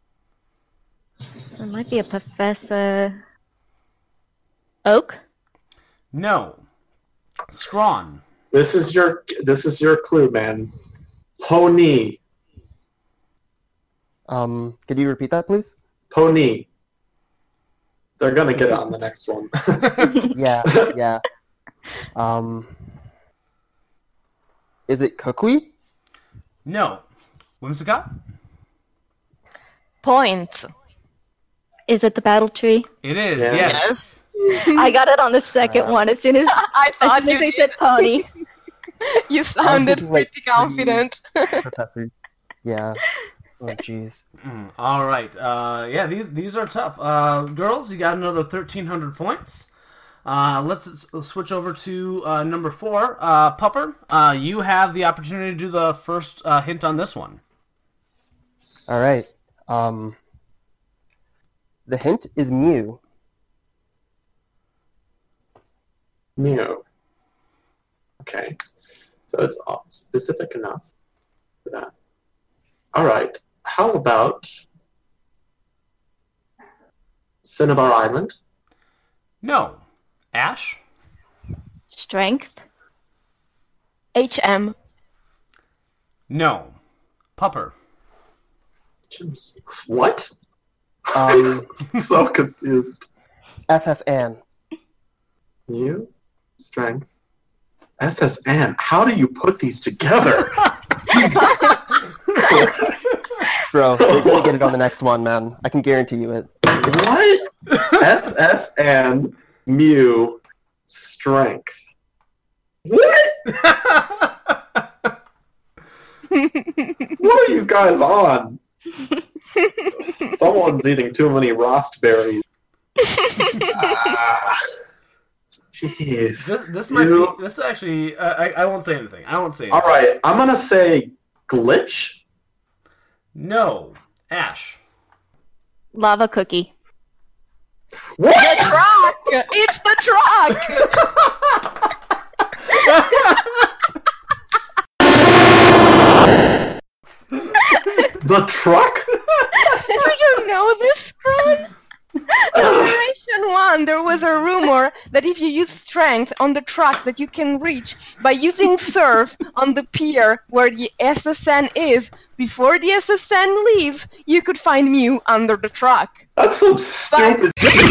Speaker 7: It might be a professor. Oak?
Speaker 4: No. Scrawn.
Speaker 6: This is your clue, man. Pony.
Speaker 5: Could you repeat that, please?
Speaker 6: Pony. They're gonna get it on the next one.
Speaker 5: Yeah. Is it Kukui?
Speaker 4: No. Whimsicott?
Speaker 8: Point.
Speaker 7: Is it the battle tree?
Speaker 4: It is,
Speaker 6: Yeah.
Speaker 4: yes.
Speaker 7: I got it on the second one as soon as
Speaker 8: I thought you
Speaker 7: they
Speaker 8: did.
Speaker 7: said pony.
Speaker 8: You sounded
Speaker 5: thinking, like,
Speaker 8: pretty confident.
Speaker 5: Professor. Yeah. Oh, jeez.
Speaker 4: All right. Yeah, these are tough. Girls, you got another 1,300 points. Let's switch over to number 4. Pupper, you have the opportunity to do the first hint on this one.
Speaker 5: All right. The hint is Mew.
Speaker 6: Mew. Okay. So it's specific enough for that. All right. How about Cinnabar Island?
Speaker 4: No. Ash?
Speaker 7: Strength?
Speaker 8: HM.
Speaker 4: No. Pupper?
Speaker 6: What?
Speaker 5: Um,
Speaker 6: So confused.
Speaker 5: SSN.
Speaker 6: Mew? Strength. SSN. How do you put these together?
Speaker 5: Bro, you're gonna get it on the next one, man. I can guarantee you it.
Speaker 6: What? SSN, Mew, Strength. What? What are you guys on? Someone's eating too many raspberries. Jeez.
Speaker 4: This might be... This actually... I won't say anything.
Speaker 6: All right, I'm going to say glitch.
Speaker 4: No. Ash?
Speaker 7: Lava cookie.
Speaker 6: What?
Speaker 8: The truck! It's the truck!
Speaker 6: The truck?
Speaker 8: Did you know this, Scron? Generation 1, there was a rumor that if you use strength on the truck that you can reach by using surf on the pier where the SSN is, before the SSN leaves, you could find Mew under the truck.
Speaker 6: That's so stupid.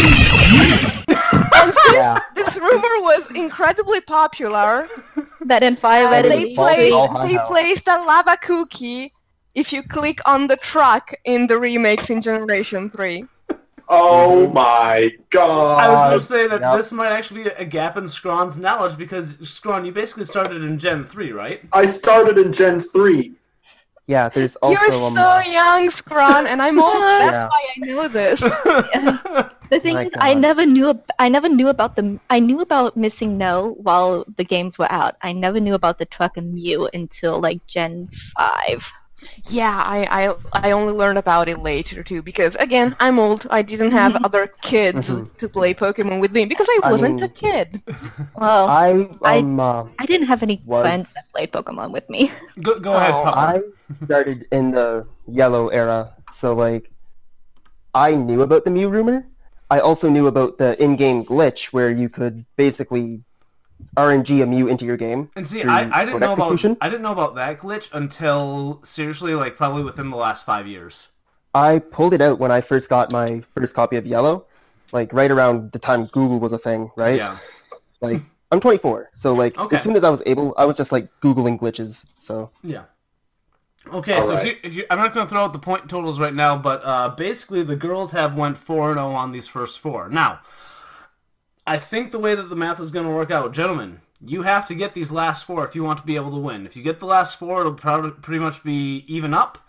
Speaker 8: And since this rumor was incredibly popular,
Speaker 7: That in Fire Red
Speaker 8: they placed a lava cookie if you click on the truck in the remakes in Generation 3.
Speaker 6: Oh my god.
Speaker 4: I was going to say that this might actually be a gap in Scrawn's knowledge because, Scrawn, you basically started in Gen 3, right?
Speaker 6: I started in Gen 3.
Speaker 5: Yeah, there's also...
Speaker 8: You're so young, Scron, and I'm old. That's
Speaker 5: Yeah.
Speaker 8: why I know this.
Speaker 7: The thing
Speaker 5: My
Speaker 7: is, I
Speaker 5: God.
Speaker 7: never knew about the. I knew about Missing No while the games were out. I never knew about the truck and Mew until like Gen 5.
Speaker 8: Yeah, I only learned about it later too because again I'm old. I didn't have other kids to play Pokemon with me because I wasn't a kid.
Speaker 7: Well,
Speaker 5: I
Speaker 7: I didn't have any
Speaker 5: was-
Speaker 7: friends that played Pokemon with me.
Speaker 4: Go ahead,
Speaker 8: Oh.
Speaker 4: Pupper.
Speaker 5: I started in the yellow era, so like I knew about the Mew rumor. I also knew about the in-game glitch where you could basically RNG a Mew into your game.
Speaker 4: And see,
Speaker 5: through
Speaker 4: I didn't
Speaker 5: code
Speaker 4: know
Speaker 5: execution.
Speaker 4: about that glitch until seriously, like probably within the last 5 years.
Speaker 5: I pulled it out when I first got my first copy of Yellow, like right around the time Google was a thing, right?
Speaker 4: Yeah.
Speaker 5: Like I'm 24, so like
Speaker 4: Okay.
Speaker 5: as soon as I was able, I was just like Googling glitches. So
Speaker 4: Yeah. Okay,
Speaker 6: All
Speaker 4: so
Speaker 6: right.
Speaker 4: I'm not going to throw out the point totals right now, but basically the girls have went 4-0 on these first 4. Now, I think the way that the math is going to work out, gentlemen, you have to get these last 4 if you want to be able to win. If you get the last 4, it'll probably pretty much be even up.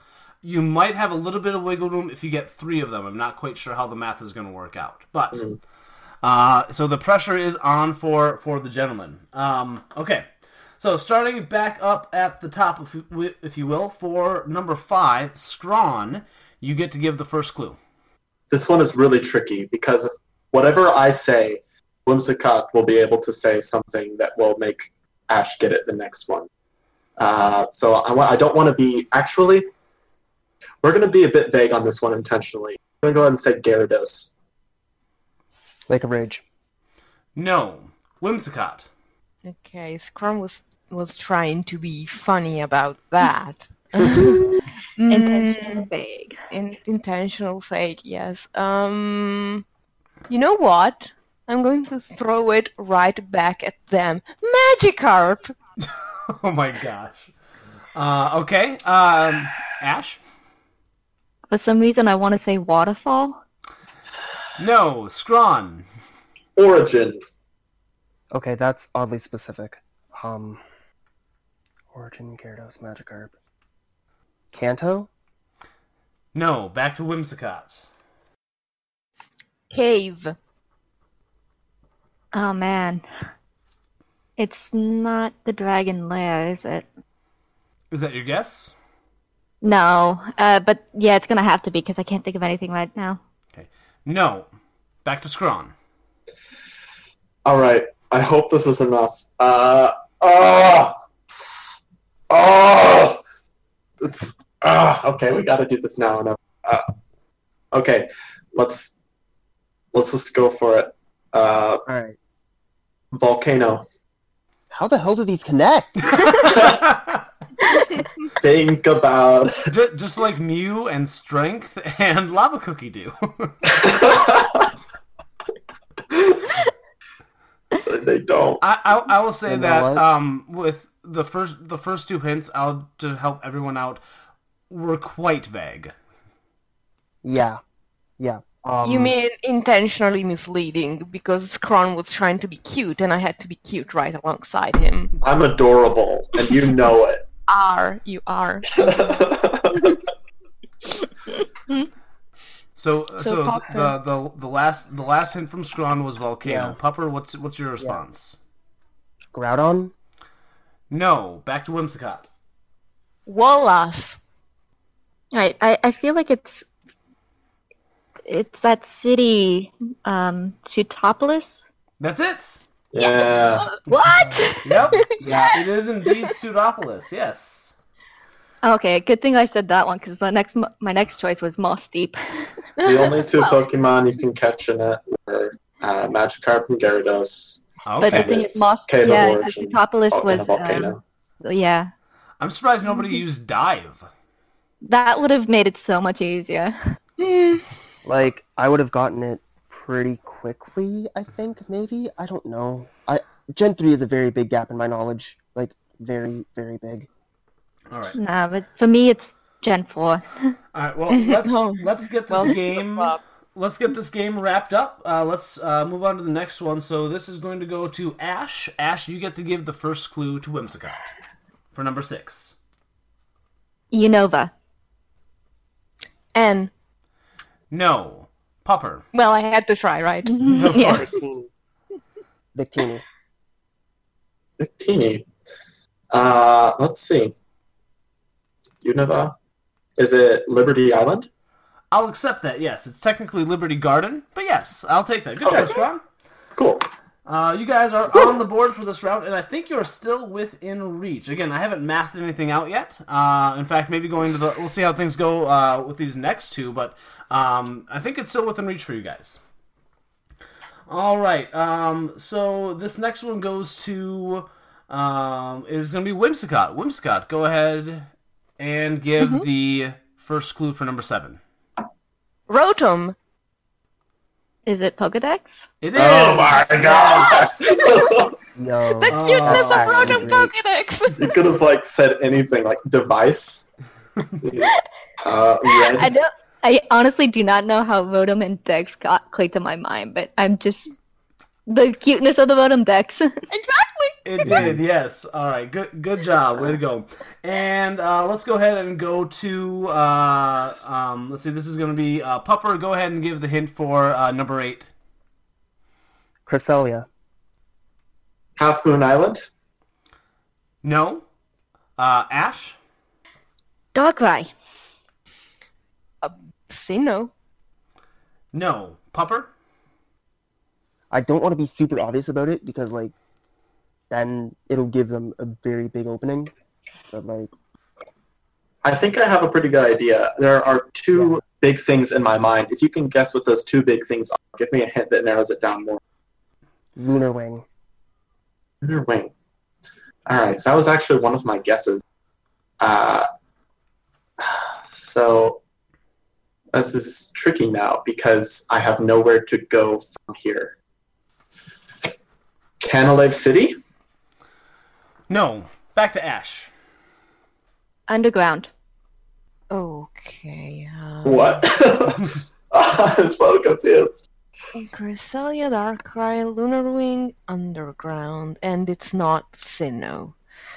Speaker 4: You might have a little bit of wiggle room if you get 3 of them. I'm not quite sure how the math is going to work out. But, so the pressure is on for the gentleman. Okay. So starting back up at the top, if you will, for number 5, Scrawn, you get to give the first clue.
Speaker 6: This one is really tricky because whatever I say, Whimsicott will be able to say something that will make Ash get it the next one. So I don't want to be... Actually, we're going to be a bit vague on this one intentionally. I'm going to go ahead and say Gyarados.
Speaker 5: Lake of Rage.
Speaker 4: No. Whimsicott.
Speaker 8: Okay, Scrum was trying to be funny about that.
Speaker 7: Intentional vague.
Speaker 8: Intentional fake, yes. You know what? I'm going to throw it right back at them. Magikarp!
Speaker 4: Oh my gosh. Okay. Ash?
Speaker 7: For some reason, I want to say waterfall.
Speaker 4: No. Scrawn.
Speaker 6: Origin.
Speaker 5: Okay, that's oddly specific. Origin, Gyarados, Magikarp. Kanto?
Speaker 4: No. Back to Whimsicott.
Speaker 8: Cave.
Speaker 7: Oh man. It's not the Dragon Lair, is it?
Speaker 4: Is that your guess?
Speaker 7: No, but yeah, it's gonna have to be because I can't think of anything right now.
Speaker 4: Okay. No. Back to Scrawn.
Speaker 6: All right. I hope this is enough. It's okay. We got to do this now. Okay. Let's just go for it.
Speaker 5: All right.
Speaker 6: Volcano.
Speaker 5: How the hell do these connect?
Speaker 6: Think about
Speaker 4: just like Mew and Strength and Lava Cookie do.
Speaker 6: They don't.
Speaker 4: I will say
Speaker 5: You know
Speaker 4: that with the first 2 hints, to help everyone out, were quite vague.
Speaker 5: Yeah.
Speaker 8: You mean intentionally misleading because Scron was trying to be cute and I had to be cute right alongside him.
Speaker 6: I'm adorable, and you know it.
Speaker 8: You are.
Speaker 4: So the last hint from Scrawn was Volcano.
Speaker 5: Yeah.
Speaker 4: Pupper, what's your response?
Speaker 5: Groudon?
Speaker 4: No. Back to Whimsicott.
Speaker 8: Wallace.
Speaker 7: Right, I feel like it's that city, Sutopolis.
Speaker 4: That's it.
Speaker 6: Yeah.
Speaker 7: What?
Speaker 4: Yep. Yeah, it is indeed Pseudopolis. Yes.
Speaker 7: Okay, good thing I said that one because my next choice was Moss Deep.
Speaker 6: The only 2 Pokemon you can catch in it were Magikarp and Gyarados.
Speaker 7: But the thing is, Sutopolis was
Speaker 6: Volcano.
Speaker 7: Yeah.
Speaker 4: I'm surprised nobody used Dive.
Speaker 7: That would have made it so much easier.
Speaker 5: Like, I would have gotten it pretty quickly, I think, maybe? I don't know. Gen 3 is a very big gap in my knowledge. Like, very, very big.
Speaker 4: All right.
Speaker 7: Nah, but for me, it's Gen 4.
Speaker 4: All right, well, let's get this game... Let's get this game wrapped up. Let's move on to the next one. So this is going to go to Ash. Ash, you get to give the first clue to Whimsicott for number 6.
Speaker 7: Unova.
Speaker 8: N.
Speaker 4: No. Pupper.
Speaker 8: Well, I had to try, right?
Speaker 4: Of course.
Speaker 5: Victini.
Speaker 6: Victini. Let's see. Unova. Is it Liberty Island?
Speaker 4: I'll accept that, yes. It's technically Liberty Garden, but yes, I'll take that. Good job, Scrum.
Speaker 6: Cool.
Speaker 4: You guys are on the board for this round, and I think you're still within reach. Again, I haven't mathed anything out yet. In fact, maybe we'll see how things go with these next 2, but I think it's still within reach for you guys. All right, so this next one goes to, it's going to be Whimsicott. Whimsicott, go ahead and give the first clue for number 7.
Speaker 8: Rotom.
Speaker 7: Is it Pokedex?
Speaker 4: It is!
Speaker 6: Oh my god!
Speaker 5: Yo.
Speaker 8: The cuteness of Rotom Pokedex!
Speaker 6: You could have said anything, like device. Red.
Speaker 7: I honestly do not know how Rotom and Dex got clicked in my mind, but I'm just... The cuteness of the Rotom Dex.
Speaker 8: Exactly!
Speaker 4: It did, yes. All right, good job. Way to go. And let's go ahead and go to, let's see, this is going to be Pupper. Go ahead and give the hint for number 8.
Speaker 5: Cresselia.
Speaker 6: Half Moon Island?
Speaker 4: No. Ash?
Speaker 7: Darkrai.
Speaker 8: Sinnoh.
Speaker 4: No. Pupper?
Speaker 5: I don't want to be super obvious about it because, like, then it'll give them a very big opening. But, like...
Speaker 6: I think I have a pretty good idea. There are 2 big things in my mind. If you can guess what those 2 big things are, give me a hint that narrows it down more.
Speaker 5: Lunar Wing.
Speaker 6: Lunar Wing. Alright, so that was actually one of my guesses. So... this is tricky now because I have nowhere to go from here. Canalave City?
Speaker 4: No. Back to Ash.
Speaker 7: Underground.
Speaker 8: Okay.
Speaker 6: What? I'm so confused.
Speaker 8: Cresselia, Darkrai, Lunar Wing, Underground, and it's not Sinnoh.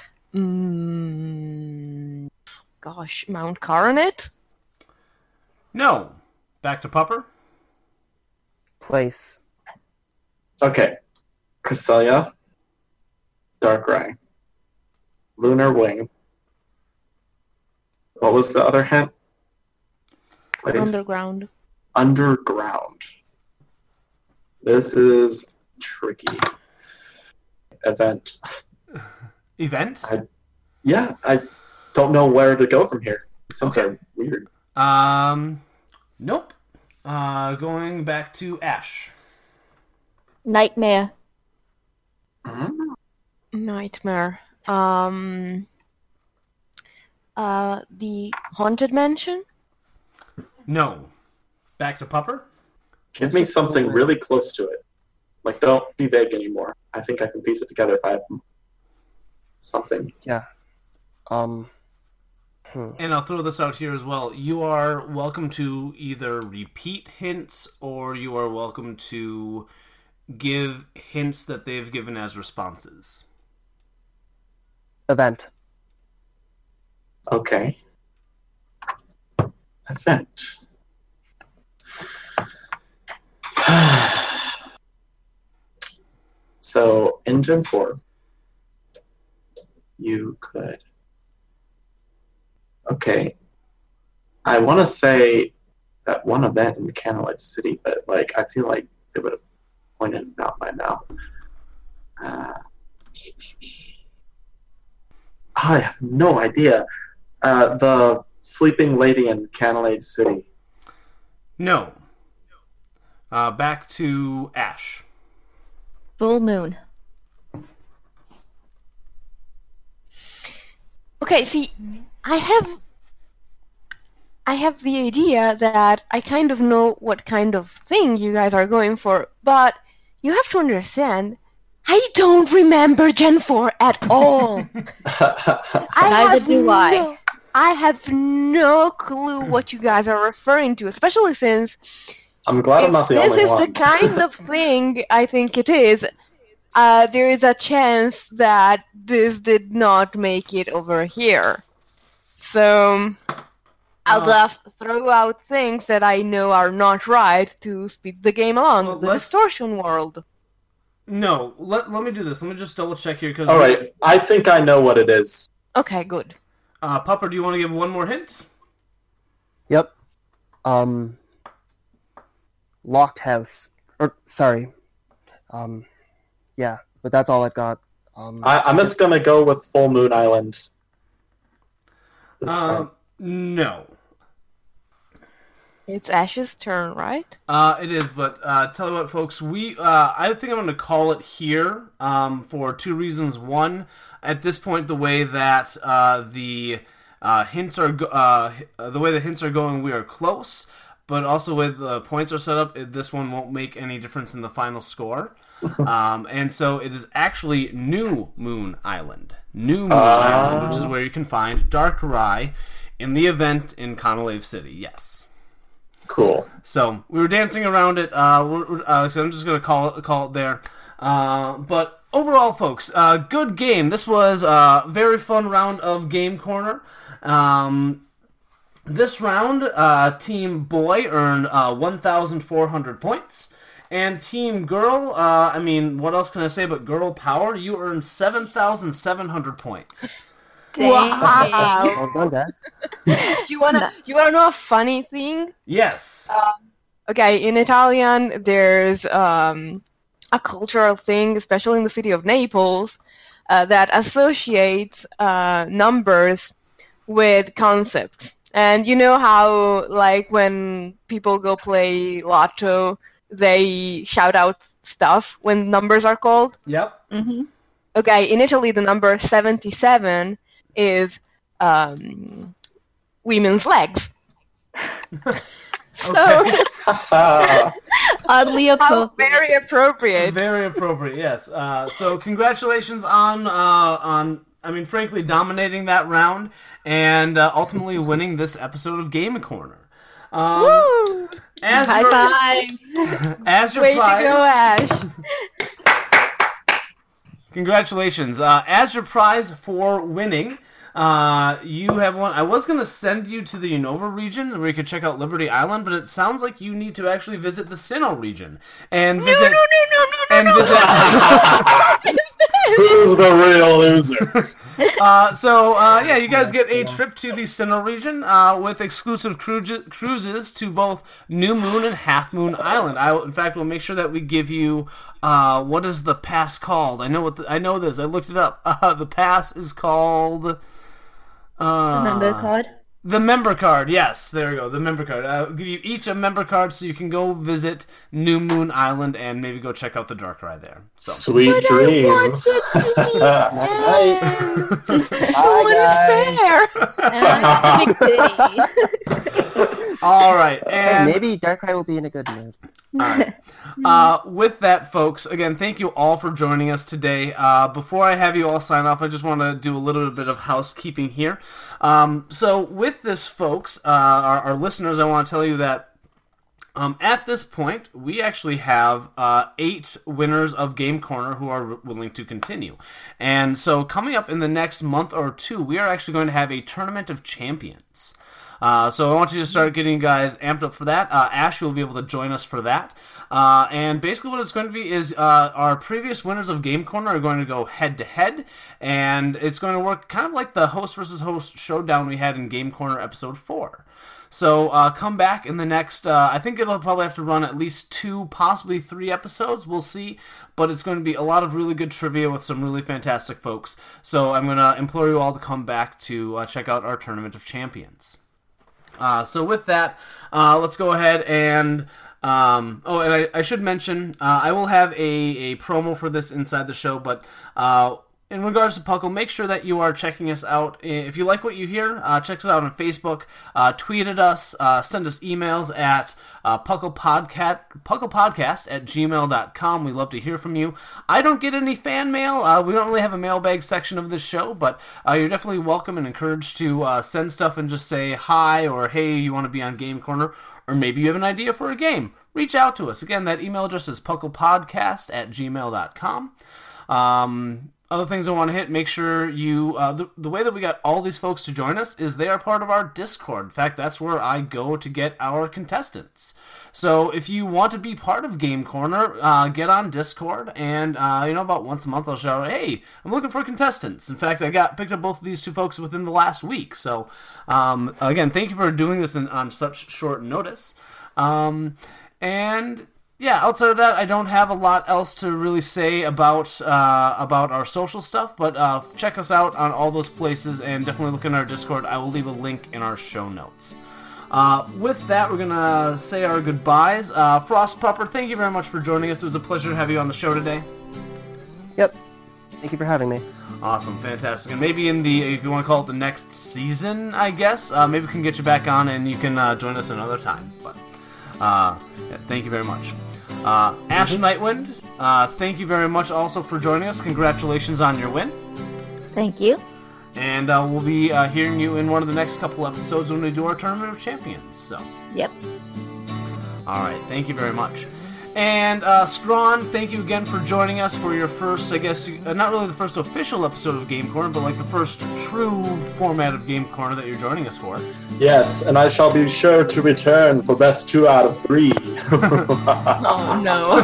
Speaker 8: Gosh, Mount Coronet?
Speaker 4: No. Back to Pupper.
Speaker 5: Place.
Speaker 6: Okay. Cresselia, Darkrai, Lunar Wing. What was the other hint? Place.
Speaker 8: Underground.
Speaker 6: Underground. This is tricky. Event.
Speaker 4: Event?
Speaker 6: I don't know where to go from here. Sounds weird.
Speaker 4: Nope. Going back to Ash.
Speaker 7: Nightmare.
Speaker 8: Nightmare. The Haunted Mansion?
Speaker 4: No. Back to Pupper.
Speaker 6: Give me something really close to it. Like, don't be vague anymore. I think I can piece it together if I have something.
Speaker 5: Yeah.
Speaker 4: And I'll throw this out here as well. You are welcome to either repeat hints or you are welcome to give hints that they've given as responses.
Speaker 5: Event.
Speaker 6: Okay. Event. So, in Gen 4, you could... Okay. I want to say that one event in Canalave City, but, like, I feel like they would have pointed it out by now. I have no idea. The Sleeping Lady in Canalave City.
Speaker 4: No. Back to Ash.
Speaker 7: Full moon.
Speaker 8: Okay, see, I have the idea that I kind of know what kind of thing you guys are going for, but you have to understand, I don't remember Gen 4 at all.
Speaker 7: Neither do I.
Speaker 8: I have no clue what you guys are referring to, especially since
Speaker 6: I'm glad I'm not the only one.
Speaker 8: This is the kind of thing I think it is. There is a chance that this did not make it over here. So I'll just throw out things that I know are not right to speed the game along. The distortion world.
Speaker 4: No, let me do this. Let me just double check here.
Speaker 6: All right, I think I know what it is.
Speaker 8: Okay, good.
Speaker 4: Pupper, do you want to give one more hint?
Speaker 5: Yep. Locked house. Or, sorry. Yeah, but that's all I've got.
Speaker 6: I'm just going to go with Full Moon Island.
Speaker 4: No.
Speaker 8: It's Ash's turn, right?
Speaker 4: It is, but tell you what, folks, I think I'm going to call it here for 2 reasons. One, at this point, the way that the hints are going, we are close. But also, with the points are set up, this one won't make any difference in the final score. And so it is actually New Moon Island. New Moon Island, which is where you can find Darkrai in the event in Canalave City. Yes.
Speaker 6: Cool.
Speaker 4: So we were dancing around it. So I'm just gonna call it there. But overall, folks, good game. This was a very fun round of Game Corner. This round, Team Boy earned 1,400 points. And Team Girl, what else can I say but girl power? You earned 7,700 points.
Speaker 8: Wow!
Speaker 5: Well done, guys.
Speaker 8: Do you wanna know a funny thing?
Speaker 4: Yes.
Speaker 8: Okay, in Italian, there's a cultural thing, especially in the city of Naples, that associates numbers with concepts. And you know how, like, when people go play Lotto, they shout out stuff when numbers are called?
Speaker 4: Yep.
Speaker 7: Mm-hmm.
Speaker 8: Okay, in Italy, the number 77 is women's legs. So,
Speaker 7: oddly appropriate.
Speaker 8: Very appropriate.
Speaker 4: Very appropriate, yes. So congratulations on frankly, dominating that round and ultimately winning this episode of Game Corner.
Speaker 8: Woo!
Speaker 7: High five!
Speaker 4: As your
Speaker 8: Way
Speaker 4: prize,
Speaker 8: to go, Ash.
Speaker 4: Congratulations. As your prize for winning, you have one. I was going to send you to the Unova region where you could check out Liberty Island, but it sounds like you need to actually visit the Sinnoh region and visit.
Speaker 6: Who's the real loser?
Speaker 4: You guys get a trip to the Sinnoh region with exclusive cruises to both New Moon and Half Moon Island. In fact, will make sure that we give you what is the pass called? I know this. I looked it up. The pass is called
Speaker 7: The member card.
Speaker 4: The member card, yes, there we go. The member card. I'll give you each a member card so you can go visit New Moon Island and maybe go check out the dark ride there. So.
Speaker 6: Sweet dreams.
Speaker 8: So unfair.
Speaker 4: All right, and
Speaker 5: maybe Darkrai will be in a good mood.
Speaker 4: All right. With that, folks, again, thank you all for joining us today. Before I have you all sign off, I just want to do a little bit of housekeeping here. So with this, folks, our listeners, I want to tell you that at this point, we actually have 8 winners of Game Corner who are willing to continue. And so coming up in the next month or two, we are actually going to have a Tournament of Champions. So I want you to start getting you guys amped up for that. Ash, you'll be able to join us for that. And basically what it's going to be is our previous winners of Game Corner are going to go head-to-head, and it's going to work kind of like the host versus host showdown we had in Game Corner Episode 4. So come back in the next, I think it'll probably have to run at least 2, possibly 3 episodes, we'll see, but it's going to be a lot of really good trivia with some really fantastic folks. So I'm going to implore you all to come back to check out our Tournament of Champions. So with that, let's go ahead and... and I should mention, I will have a promo for this inside the show, but in regards to Puckle, make sure that you are checking us out. If you like what you hear, check us out on Facebook, tweet at us, send us emails at pucklepodcast@gmail.com. We love to hear from you. I don't get any fan mail. We don't really have a mailbag section of this show, but you're definitely welcome and encouraged to send stuff and just say hi or hey, you want to be on Game Corner, or maybe you have an idea for a game. Reach out to us. Again, that email address is pucklepodcast@gmail.com. Other things I want to hit, make sure you, the way that we got all these folks to join us is they are part of our Discord. In fact, that's where I go to get our contestants. So if you want to be part of Game Corner, get on Discord, and about once a month I'll shout, hey, I'm looking for contestants. In fact, I picked up both of these 2 folks within the last week. So again, thank you for doing this on such short notice. And yeah, outside of that, I don't have a lot else to really say about our social stuff, but check us out on all those places and definitely look in our Discord. I will leave a link in our show notes. With that, we're going to say our goodbyes. Frost Pupper, thank you very much for joining us. It was a pleasure to have you on the show today.
Speaker 5: Yep. Thank you for having me.
Speaker 4: Awesome, fantastic. And maybe if you want to call it the next season, I guess, maybe we can get you back on and you can join us another time. But thank you very much. Ash Nightwind, thank you very much also for joining us. Congratulations on your win.
Speaker 7: Thank you.
Speaker 4: And we'll be hearing you in one of the next couple episodes when we do our Tournament of Champions. So.
Speaker 7: Yep.
Speaker 4: All right, thank you very much. And Scrawn, thank you again for joining us for your first, I guess, not really the first official episode of Game Corner, but like the first true format of Game Corner that you're joining us for.
Speaker 6: Yes, and I shall be sure to return for best 2 out of 3.
Speaker 8: Oh no.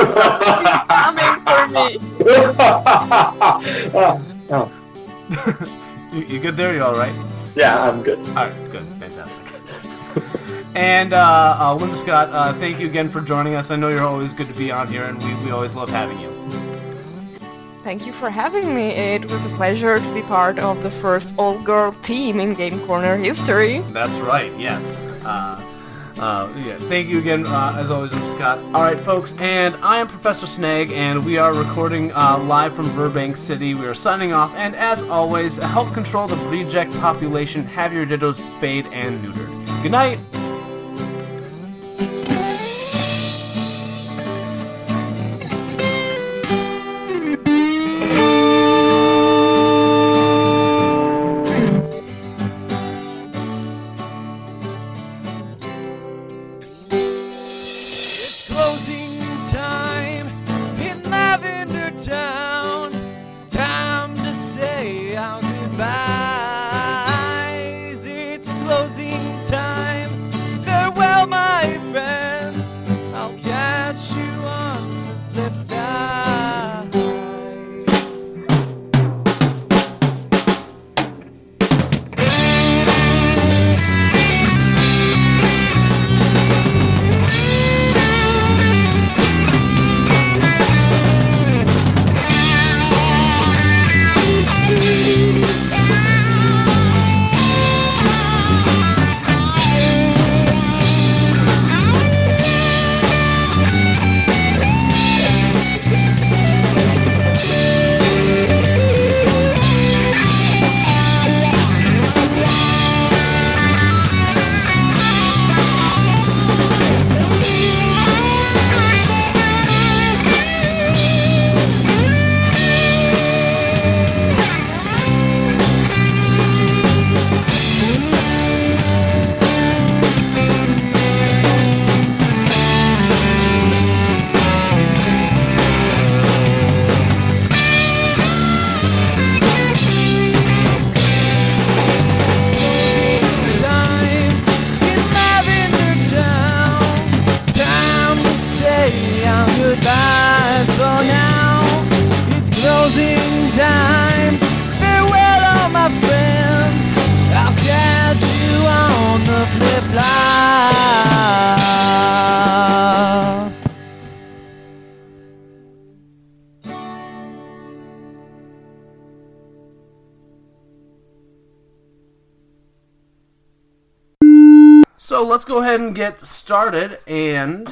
Speaker 8: He's coming for me.
Speaker 4: You good there? You all right?
Speaker 6: Yeah, I'm good.
Speaker 4: All right, good. Fantastic. And Linda Scott, thank you again for joining us. I know you're always good to be on here, and we always love having you.
Speaker 8: Thank you for having me. It was a pleasure to be part of the first all-girl team in Game Corner history.
Speaker 4: That's right, yes. Thank you again, as always, Linda Scott. All right, folks, and I am Professor Snag, and we are recording live from Burbank City. We are signing off, and as always, help control the reject population. Have your dittos spayed and neutered. Good night. So let's go ahead and get started, and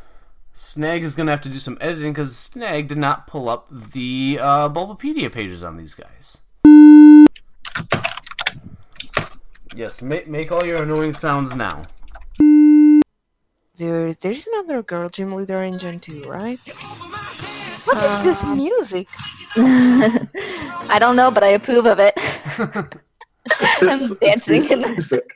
Speaker 4: Snag is going to have to do some editing because Snag did not pull up the Bulbapedia pages on these guys. Yes, make all your annoying sounds now.
Speaker 8: There's another girl gym leader in Gen 2, right? What is this music?
Speaker 7: I don't know, but I approve of it. I'm dancing.
Speaker 6: Music.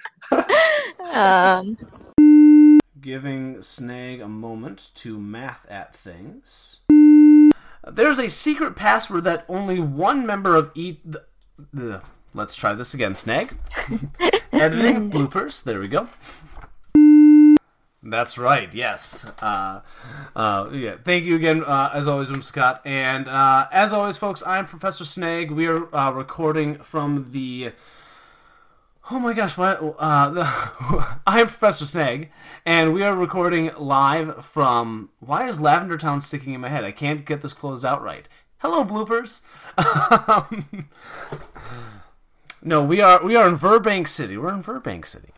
Speaker 4: Giving Snag a moment to math at things. There's a secret password that only one member of each... Let's try this again, Snag. Editing, bloopers, there we go. That's right, yes. Yeah. Thank you again, as always, Scott. And as always, folks, I'm Professor Snag. We are recording from the... Oh my gosh, what? I am Professor Snag, and we are recording live from... Why is Lavender Town sticking in my head? I can't get this closed out right. Hello, bloopers. No, we are in Burbank City. We're in Burbank City.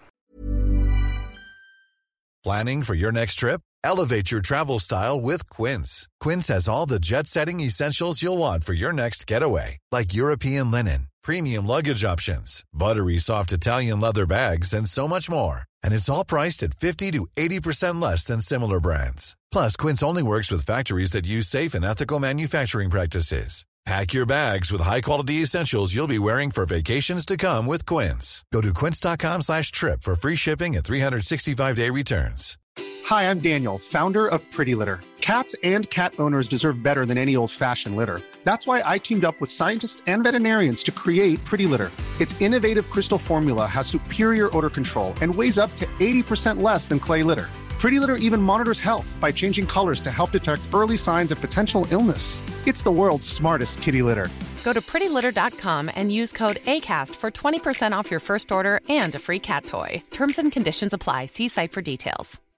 Speaker 13: Planning for your next trip? Elevate your travel style with Quince. Quince has all the jet-setting essentials you'll want for your next getaway, like European linen, premium luggage options, buttery soft Italian leather bags, and so much more. And it's all priced at 50 to 80% less than similar brands. Plus, Quince only works with factories that use safe and ethical manufacturing practices. Pack your bags with high-quality essentials you'll be wearing for vacations to come with Quince. Go to quince.com/trip for free shipping and 365-day returns.
Speaker 14: Hi, I'm Daniel, founder of Pretty Litter. Cats and cat owners deserve better than any old-fashioned litter. That's why I teamed up with scientists and veterinarians to create Pretty Litter. Its innovative crystal formula has superior odor control and weighs up to 80% less than clay litter. Pretty Litter even monitors health by changing colors to help detect early signs of potential illness. It's the world's smartest kitty litter.
Speaker 15: Go to prettylitter.com and use code ACAST for 20% off your first order and a free cat toy. Terms and conditions apply. See site for details.